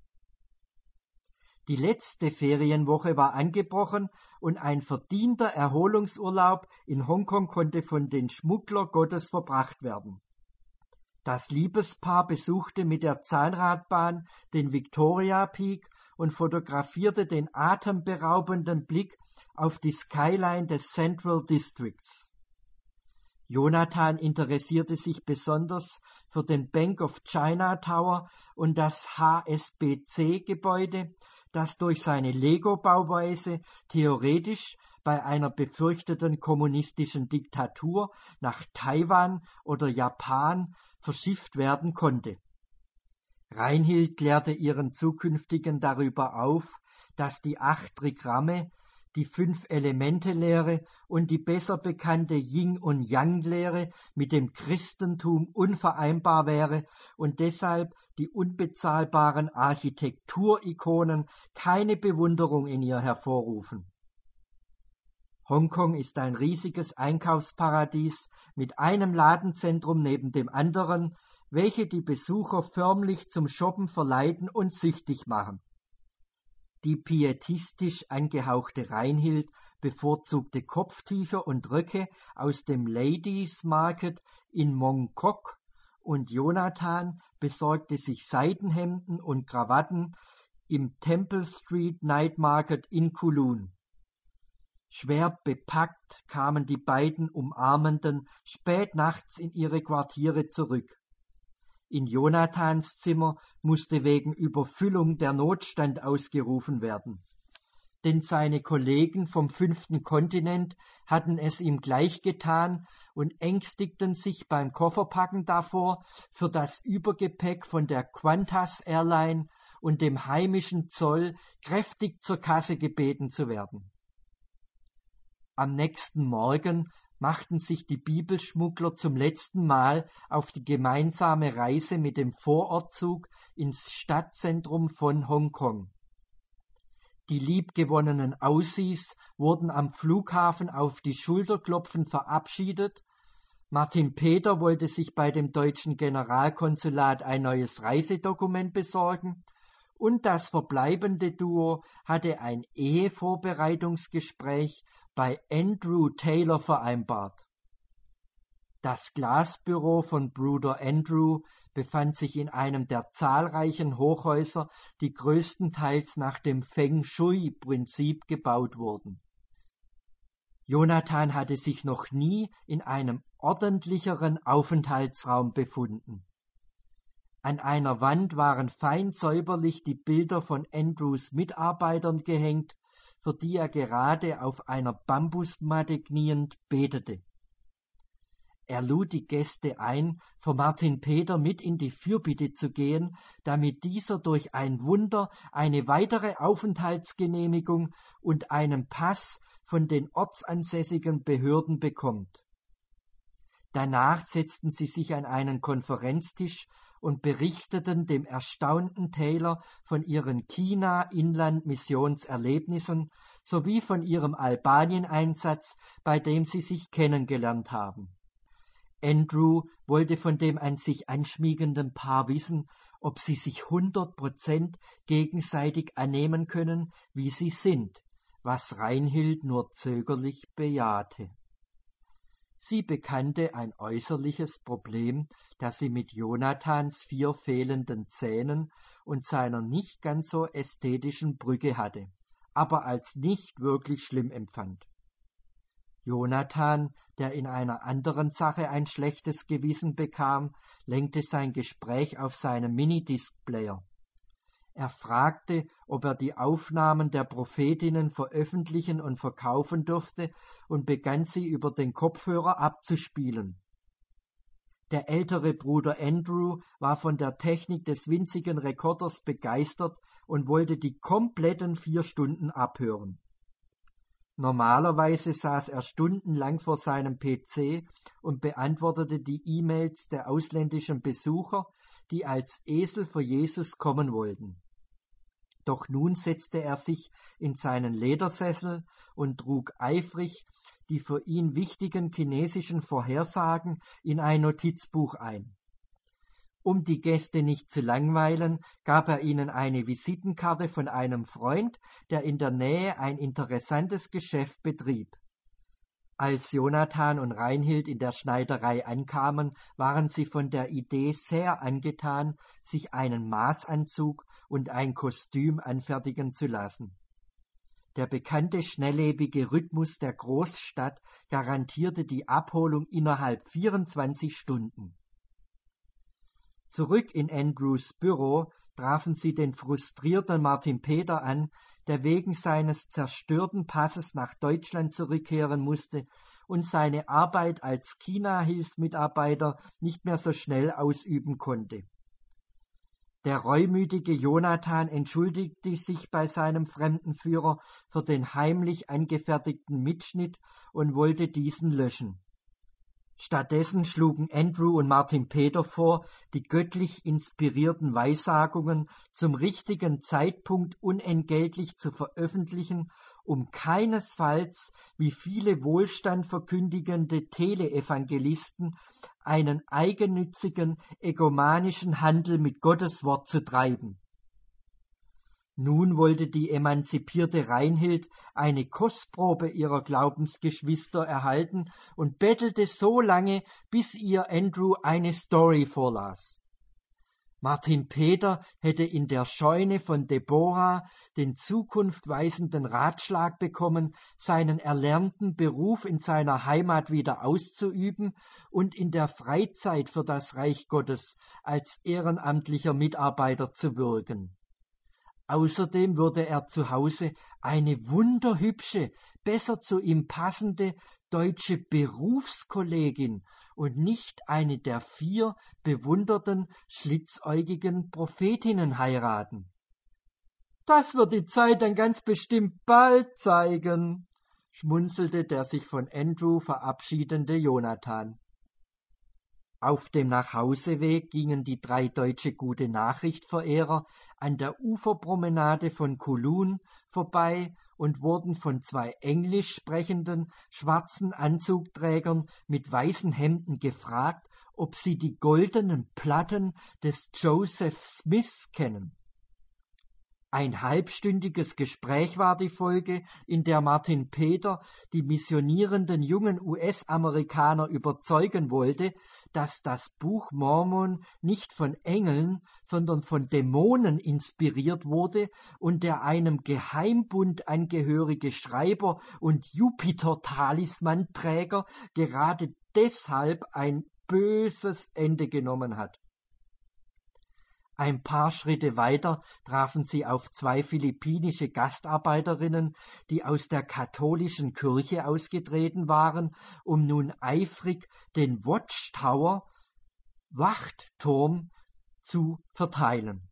Die letzte Ferienwoche war angebrochen und ein verdienter Erholungsurlaub in Hongkong konnte von den Schmuggler Gottes verbracht werden. Das Liebespaar besuchte mit der Zahnradbahn den Victoria Peak und fotografierte den atemberaubenden Blick auf die Skyline des Central Districts. Jonathan interessierte sich besonders für den Bank of China Tower und das H S B C-Gebäude, das durch seine Lego-Bauweise theoretisch bei einer befürchteten kommunistischen Diktatur nach Taiwan oder Japan verschifft werden konnte. Reinhild klärte ihren Zukünftigen darüber auf, dass die acht Trigramme, die Fünf-Elemente-Lehre und die besser bekannte Yin- und Yang-Lehre mit dem Christentum unvereinbar wäre und deshalb die unbezahlbaren Architekturikonen keine Bewunderung in ihr hervorrufen. Hongkong ist ein riesiges Einkaufsparadies mit einem Ladenzentrum neben dem anderen, welche die Besucher förmlich zum Shoppen verleiten und süchtig machen. Die pietistisch angehauchte Reinhild bevorzugte Kopftücher und Röcke aus dem Ladies Market in Mongkok und Jonathan besorgte sich Seidenhemden und Krawatten im Temple Street Night Market in Kowloon. Schwer bepackt kamen die beiden Umarmenden spät nachts in ihre Quartiere zurück. In Jonathans Zimmer musste wegen Überfüllung der Notstand ausgerufen werden. Denn seine Kollegen vom fünften Kontinent hatten es ihm gleich getan und ängstigten sich beim Kofferpacken davor, für das Übergepäck von der Qantas Airline und dem heimischen Zoll kräftig zur Kasse gebeten zu werden. Am nächsten Morgen machten sich die Bibelschmuggler zum letzten Mal auf die gemeinsame Reise mit dem Vorortzug ins Stadtzentrum von Hongkong. Die liebgewonnenen Aussies wurden am Flughafen auf die Schulterklopfen verabschiedet. Martin Peter wollte sich bei dem deutschen Generalkonsulat ein neues Reisedokument besorgen und das verbleibende Duo hatte ein Ehevorbereitungsgespräch bei Andrew Taylor vereinbart. Das Glasbüro von Bruder Andrew befand sich in einem der zahlreichen Hochhäuser, die größtenteils nach dem Feng Shui-Prinzip gebaut wurden. Jonathan hatte sich noch nie in einem ordentlicheren Aufenthaltsraum befunden. An einer Wand waren fein säuberlich die Bilder von Andrews Mitarbeitern gehängt, für die er gerade auf einer Bambusmatte kniend betete. Er lud die Gäste ein, für Martin Peter mit in die Fürbitte zu gehen, damit dieser durch ein Wunder eine weitere Aufenthaltsgenehmigung und einen Pass von den ortsansässigen Behörden bekommt. Danach setzten sie sich an einen Konferenztisch und berichteten dem erstaunten Taylor von ihren China-Inland-Missionserlebnissen sowie von ihrem Albanien-Einsatz, bei dem sie sich kennengelernt haben. Andrew wollte von dem an sich anschmiegenden Paar wissen, ob sie sich hundert Prozent gegenseitig annehmen können, wie sie sind, was Reinhild nur zögerlich bejahte. Sie bekannte ein äußerliches Problem, das sie mit Jonathans vier fehlenden Zähnen und seiner nicht ganz so ästhetischen Brücke hatte, aber als nicht wirklich schlimm empfand. Jonathan, der in einer anderen Sache ein schlechtes Gewissen bekam, lenkte sein Gespräch auf seinen Minidisc-Player. Er fragte, ob er die Aufnahmen der Prophetinnen veröffentlichen und verkaufen durfte und begann sie über den Kopfhörer abzuspielen. Der ältere Bruder Andrew war von der Technik des winzigen Rekorders begeistert und wollte die kompletten vier Stunden abhören. Normalerweise saß er stundenlang vor seinem P C und beantwortete die E-Mails der ausländischen Besucher, die als Esel für Jesus kommen wollten. Doch nun setzte er sich in seinen Ledersessel und trug eifrig die für ihn wichtigen chinesischen Vorhersagen in ein Notizbuch ein. Um die Gäste nicht zu langweilen, gab er ihnen eine Visitenkarte von einem Freund, der in der Nähe ein interessantes Geschäft betrieb. Als Jonathan und Reinhild in der Schneiderei ankamen, waren sie von der Idee sehr angetan, sich einen Maßanzug und ein Kostüm anfertigen zu lassen. Der bekannte schnelllebige Rhythmus der Großstadt garantierte die Abholung innerhalb vierundzwanzig Stunden. Zurück in Andrews Büro trafen sie den frustrierten Martin Peter an, der wegen seines zerstörten Passes nach Deutschland zurückkehren musste und seine Arbeit als China-Hilfsmitarbeiter nicht mehr so schnell ausüben konnte. Der reumütige Jonathan entschuldigte sich bei seinem Fremdenführer für den heimlich angefertigten Mitschnitt und wollte diesen löschen. Stattdessen schlugen Andrew und Martin Peter vor, die göttlich inspirierten Weissagungen zum richtigen Zeitpunkt unentgeltlich zu veröffentlichen, um keinesfalls, wie viele Wohlstand verkündigende Teleevangelisten, einen eigennützigen, egomanischen Handel mit Gottes Wort zu treiben. Nun wollte die emanzipierte Reinhild eine Kostprobe ihrer Glaubensgeschwister erhalten und bettelte so lange, bis ihr Andrew eine Story vorlas. Martin Peter hätte in der Scheune von Deborah den zukunftweisenden Ratschlag bekommen, seinen erlernten Beruf in seiner Heimat wieder auszuüben und in der Freizeit für das Reich Gottes als ehrenamtlicher Mitarbeiter zu wirken. Außerdem würde er zu Hause eine wunderhübsche, besser zu ihm passende deutsche Berufskollegin und nicht eine der vier bewunderten, schlitzäugigen Prophetinnen heiraten. »Das wird die Zeit dann ganz bestimmt bald zeigen«, schmunzelte der sich von Andrew verabschiedende Jonathan. Auf dem Nachhauseweg gingen die drei deutsche Gute-Nachricht-Verehrer an der Uferpromenade von Kowloon vorbei und wurden von zwei englisch sprechenden, schwarzen Anzugträgern mit weißen Hemden gefragt, ob sie die goldenen Platten des Joseph Smith kennen. Ein halbstündiges Gespräch war die Folge, in der Martin Peter die missionierenden jungen U S-Amerikaner überzeugen wollte, dass das Buch Mormon nicht von Engeln, sondern von Dämonen inspiriert wurde und der einem Geheimbund angehörige Schreiber und Jupiter-Talismanträger gerade deshalb ein böses Ende genommen hat. Ein paar Schritte weiter trafen sie auf zwei philippinische Gastarbeiterinnen, die aus der katholischen Kirche ausgetreten waren, um nun eifrig den Watchtower, Wachturm, zu verteilen.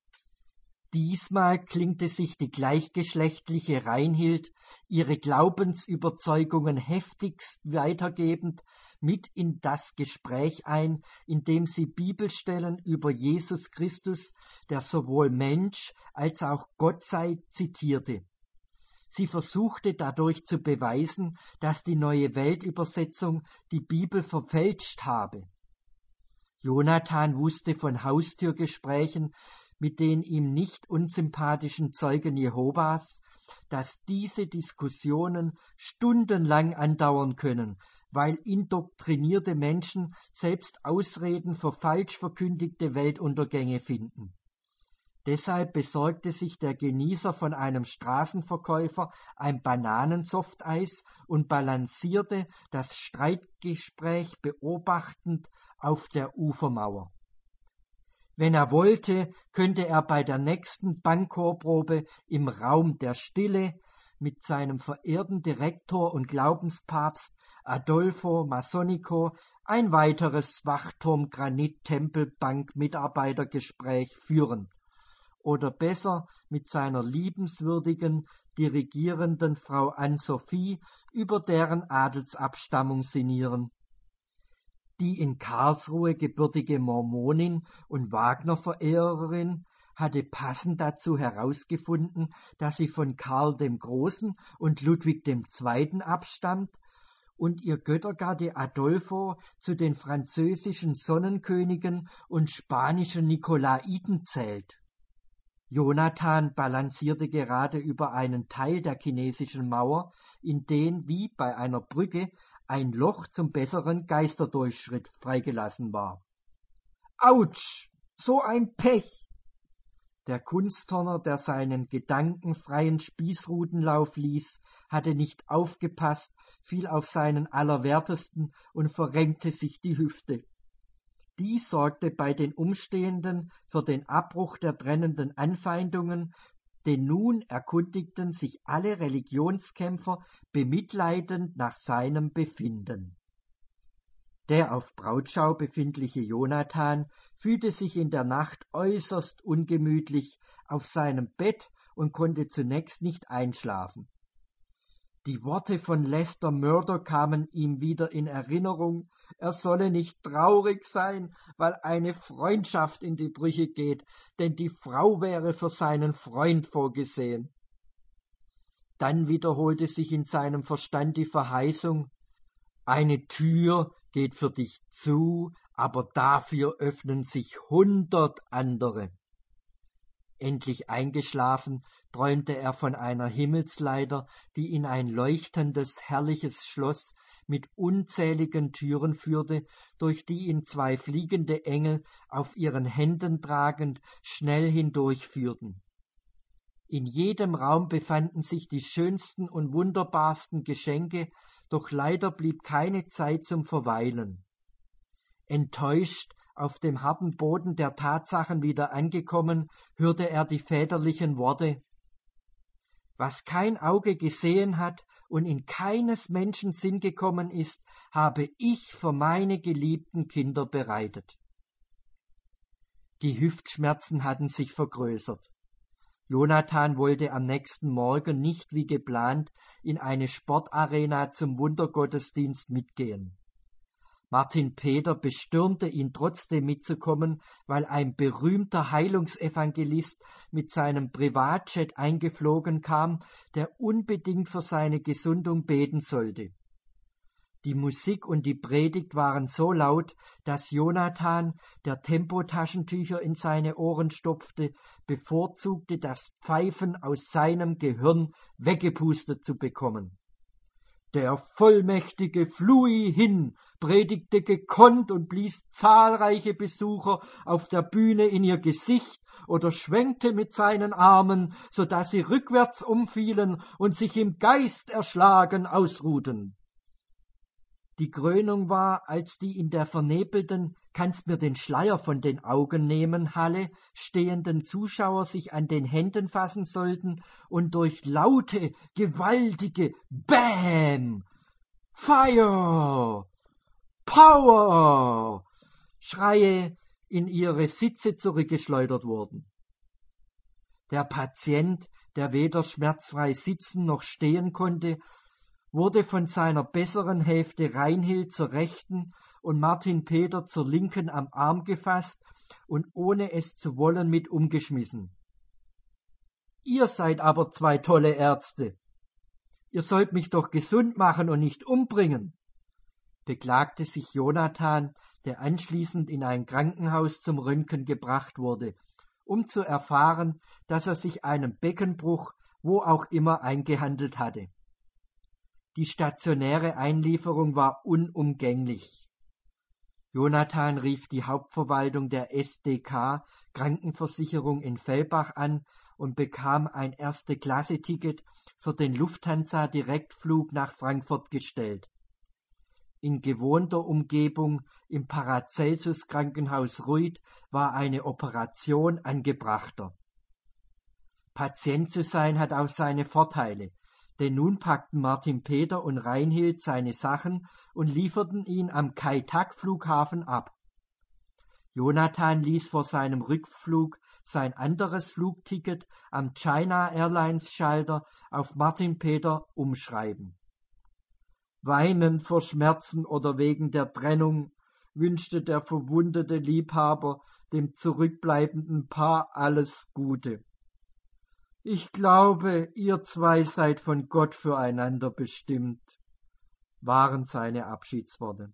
Diesmal klingte sich die gleichgeschlechtliche Reinhild, ihre Glaubensüberzeugungen heftigst weitergebend, mit in das Gespräch ein, indem sie Bibelstellen über Jesus Christus, der sowohl Mensch als auch Gott sei, zitierte. Sie versuchte dadurch zu beweisen, dass die Neue Weltübersetzung die Bibel verfälscht habe. Jonathan wusste von Haustürgesprächen mit den ihm nicht unsympathischen Zeugen Jehovas, dass diese Diskussionen stundenlang andauern können, weil indoktrinierte Menschen selbst Ausreden für falsch verkündigte Weltuntergänge finden. Deshalb besorgte sich der Genießer von einem Straßenverkäufer ein Bananensofteis und balancierte das Streitgespräch beobachtend auf der Ufermauer. Wenn er wollte, könnte er bei der nächsten Bankchorprobe im Raum der Stille mit seinem verehrten Direktor und Glaubenspapst Adolfo Masonico ein weiteres Wachturm-Granit-Tempelbank-Mitarbeitergespräch führen. Oder besser mit seiner liebenswürdigen, dirigierenden Frau Ann-Sophie über deren Adelsabstammung sinnieren. Die in Karlsruhe gebürtige Mormonin und Wagner-Verehrerin hatte passend dazu herausgefunden, dass sie von Karl dem Großen und Ludwig dem Zweiten abstammt und ihr Göttergatte Adolfo zu den französischen Sonnenkönigen und spanischen Nikolaiten zählt. Jonathan balancierte gerade über einen Teil der chinesischen Mauer, in den wie bei einer Brücke ein Loch zum besseren Geisterdurchschritt freigelassen war. Autsch! So ein Pech! Der Kunstturner, der seinen gedankenfreien Spießrutenlauf ließ, hatte nicht aufgepasst, fiel auf seinen Allerwertesten und verrenkte sich die Hüfte. Dies sorgte bei den Umstehenden für den Abbruch der trennenden Anfeindungen, denn nun erkundigten sich alle Religionskämpfer bemitleidend nach seinem Befinden. Der auf Brautschau befindliche Jonathan fühlte sich in der Nacht äußerst ungemütlich auf seinem Bett und konnte zunächst nicht einschlafen. Die Worte von Lester Murder kamen ihm wieder in Erinnerung, er solle nicht traurig sein, weil eine Freundschaft in die Brüche geht, denn die Frau wäre für seinen Freund vorgesehen. Dann wiederholte sich in seinem Verstand die Verheißung, eine Tür geht für dich zu, aber dafür öffnen sich hundert andere. Endlich eingeschlafen, träumte er von einer Himmelsleiter, die in ein leuchtendes, herrliches Schloss mit unzähligen Türen führte, durch die ihn zwei fliegende Engel auf ihren Händen tragend schnell hindurchführten. In jedem Raum befanden sich die schönsten und wunderbarsten Geschenke, doch leider blieb keine Zeit zum Verweilen. Enttäuscht, auf dem harten Boden der Tatsachen wieder angekommen, hörte er die väterlichen Worte: Was kein Auge gesehen hat und in keines Menschen Sinn gekommen ist, habe ich für meine geliebten Kinder bereitet. Die Hüftschmerzen hatten sich vergrößert. Jonathan wollte am nächsten Morgen nicht wie geplant in eine Sportarena zum Wundergottesdienst mitgehen. Martin Peter bestürmte ihn trotzdem mitzukommen, weil ein berühmter Heilungsevangelist mit seinem Privatjet eingeflogen kam, der unbedingt für seine Gesundung beten sollte. Die Musik und die Predigt waren so laut, dass Jonathan, der Tempotaschentücher in seine Ohren stopfte, bevorzugte, das Pfeifen aus seinem Gehirn weggepustet zu bekommen. Der vollmächtige Flui hin predigte gekonnt und blies zahlreiche Besucher auf der Bühne in ihr Gesicht oder schwenkte mit seinen Armen, so dass sie rückwärts umfielen und sich im Geist erschlagen ausruhten. Die Krönung war, als die in der vernebelten »Kannst mir den Schleier von den Augen nehmen« Halle stehenden Zuschauer sich an den Händen fassen sollten und durch laute, gewaltige »Bam! Fire! Power!« Schreie in ihre Sitze zurückgeschleudert wurden. Der Patient, der weder schmerzfrei sitzen noch stehen konnte, wurde von seiner besseren Hälfte Reinhild zur rechten und Martin Peter zur linken am Arm gefasst und ohne es zu wollen mit umgeschmissen. »Ihr seid aber zwei tolle Ärzte. Ihr sollt mich doch gesund machen und nicht umbringen«, beklagte sich Jonathan, der anschließend in ein Krankenhaus zum Röntgen gebracht wurde, um zu erfahren, dass er sich einen Beckenbruch wo auch immer eingehandelt hatte. Die stationäre Einlieferung war unumgänglich. Jonathan rief die Hauptverwaltung der S D K Krankenversicherung in Fellbach an und bekam ein Erste-Klasse-Ticket für den Lufthansa-Direktflug nach Frankfurt gestellt. In gewohnter Umgebung im Paracelsus-Krankenhaus Ruid war eine Operation angebrachter. Patient zu sein hat auch seine Vorteile, denn nun packten Martin Peter und Reinhild seine Sachen und lieferten ihn am Kai-Tak-Flughafen ab. Jonathan ließ vor seinem Rückflug sein anderes Flugticket am China Airlines Schalter auf Martin Peter umschreiben. Weinend vor Schmerzen oder wegen der Trennung wünschte der verwundete Liebhaber dem zurückbleibenden Paar alles Gute. Ich glaube, ihr zwei seid von Gott füreinander bestimmt, waren seine Abschiedsworte.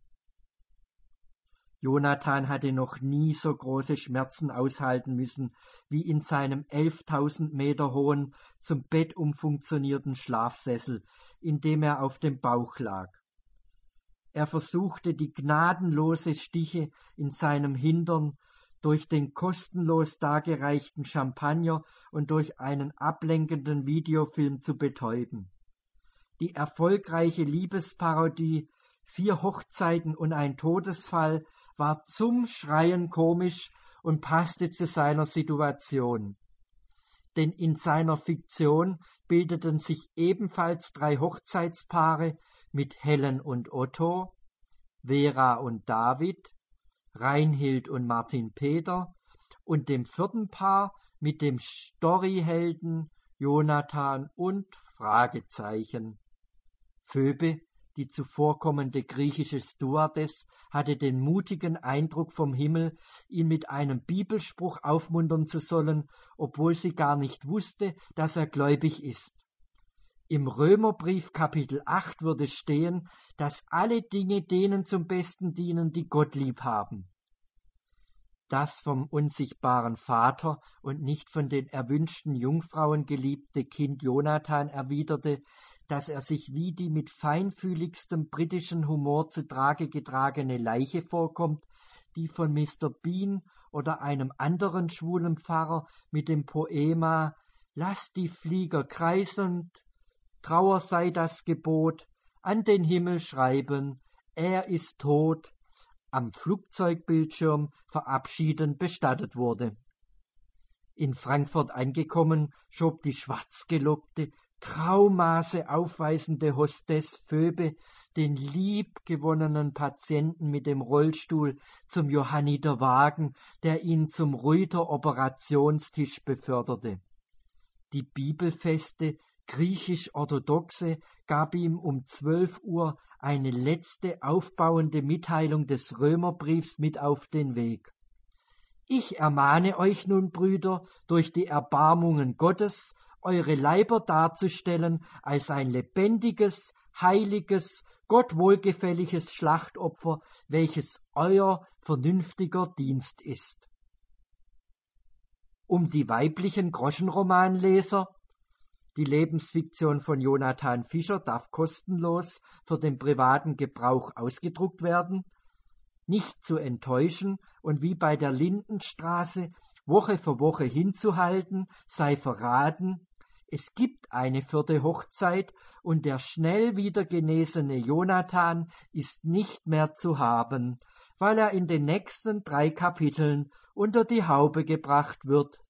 Jonathan hatte noch nie so große Schmerzen aushalten müssen wie in seinem elftausend Meter hohen, zum Bett umfunktionierten Schlafsessel, in dem er auf dem Bauch lag. Er versuchte die gnadenlose Stiche in seinem Hintern durch den kostenlos dargereichten Champagner und durch einen ablenkenden Videofilm zu betäuben. Die erfolgreiche Liebesparodie Vier Hochzeiten und ein Todesfall war zum Schreien komisch und passte zu seiner Situation. Denn in seiner Fiktion bildeten sich ebenfalls drei Hochzeitspaare mit Helen und Otto, Vera und David, Reinhild und Martin Peter und dem vierten Paar mit dem Storyhelden Jonathan und Fragezeichen. Phoebe, die zuvorkommende griechische Stewardess, hatte den mutigen Eindruck vom Himmel, ihn mit einem Bibelspruch aufmuntern zu sollen, obwohl sie gar nicht wusste, dass er gläubig ist. Im Römerbrief Kapitel acht würde stehen, dass alle Dinge denen zum Besten dienen, die Gott lieb haben. Das vom unsichtbaren Vater und nicht von den erwünschten Jungfrauen geliebte Kind Jonathan erwiderte, dass er sich wie die mit feinfühligstem britischen Humor zu Trage getragene Leiche vorkommt, die von Mister Bean oder einem anderen schwulen Pfarrer mit dem Poema »Lass die Flieger kreisend, Trauer sei das Gebot, an den Himmel schreiben, er ist tot«, am Flugzeugbildschirm verabschiedend bestattet wurde. In Frankfurt angekommen, schob die schwarzgelockte, Traumaße aufweisende Hostess Phoebe den liebgewonnenen Patienten mit dem Rollstuhl zum Johanniter Wagen, der ihn zum Ruiter Operationstisch beförderte. Die bibelfeste griechisch-orthodoxe gab ihm um zwölf Uhr eine letzte aufbauende Mitteilung des Römerbriefs mit auf den Weg. Ich ermahne euch nun, Brüder, durch die Erbarmungen Gottes, eure Leiber darzustellen als ein lebendiges, heiliges, Gott wohlgefälliges Schlachtopfer, welches euer vernünftiger Dienst ist. Um die weiblichen Groschenromanleser, die Lebensfiktion von Jonathan Fischer darf kostenlos für den privaten Gebrauch ausgedruckt werden, nicht zu enttäuschen und wie bei der Lindenstraße Woche für Woche hinzuhalten, sei verraten, es gibt eine vierte Hochzeit und der schnell wieder genesene Jonathan ist nicht mehr zu haben, weil er in den nächsten drei Kapiteln unter die Haube gebracht wird.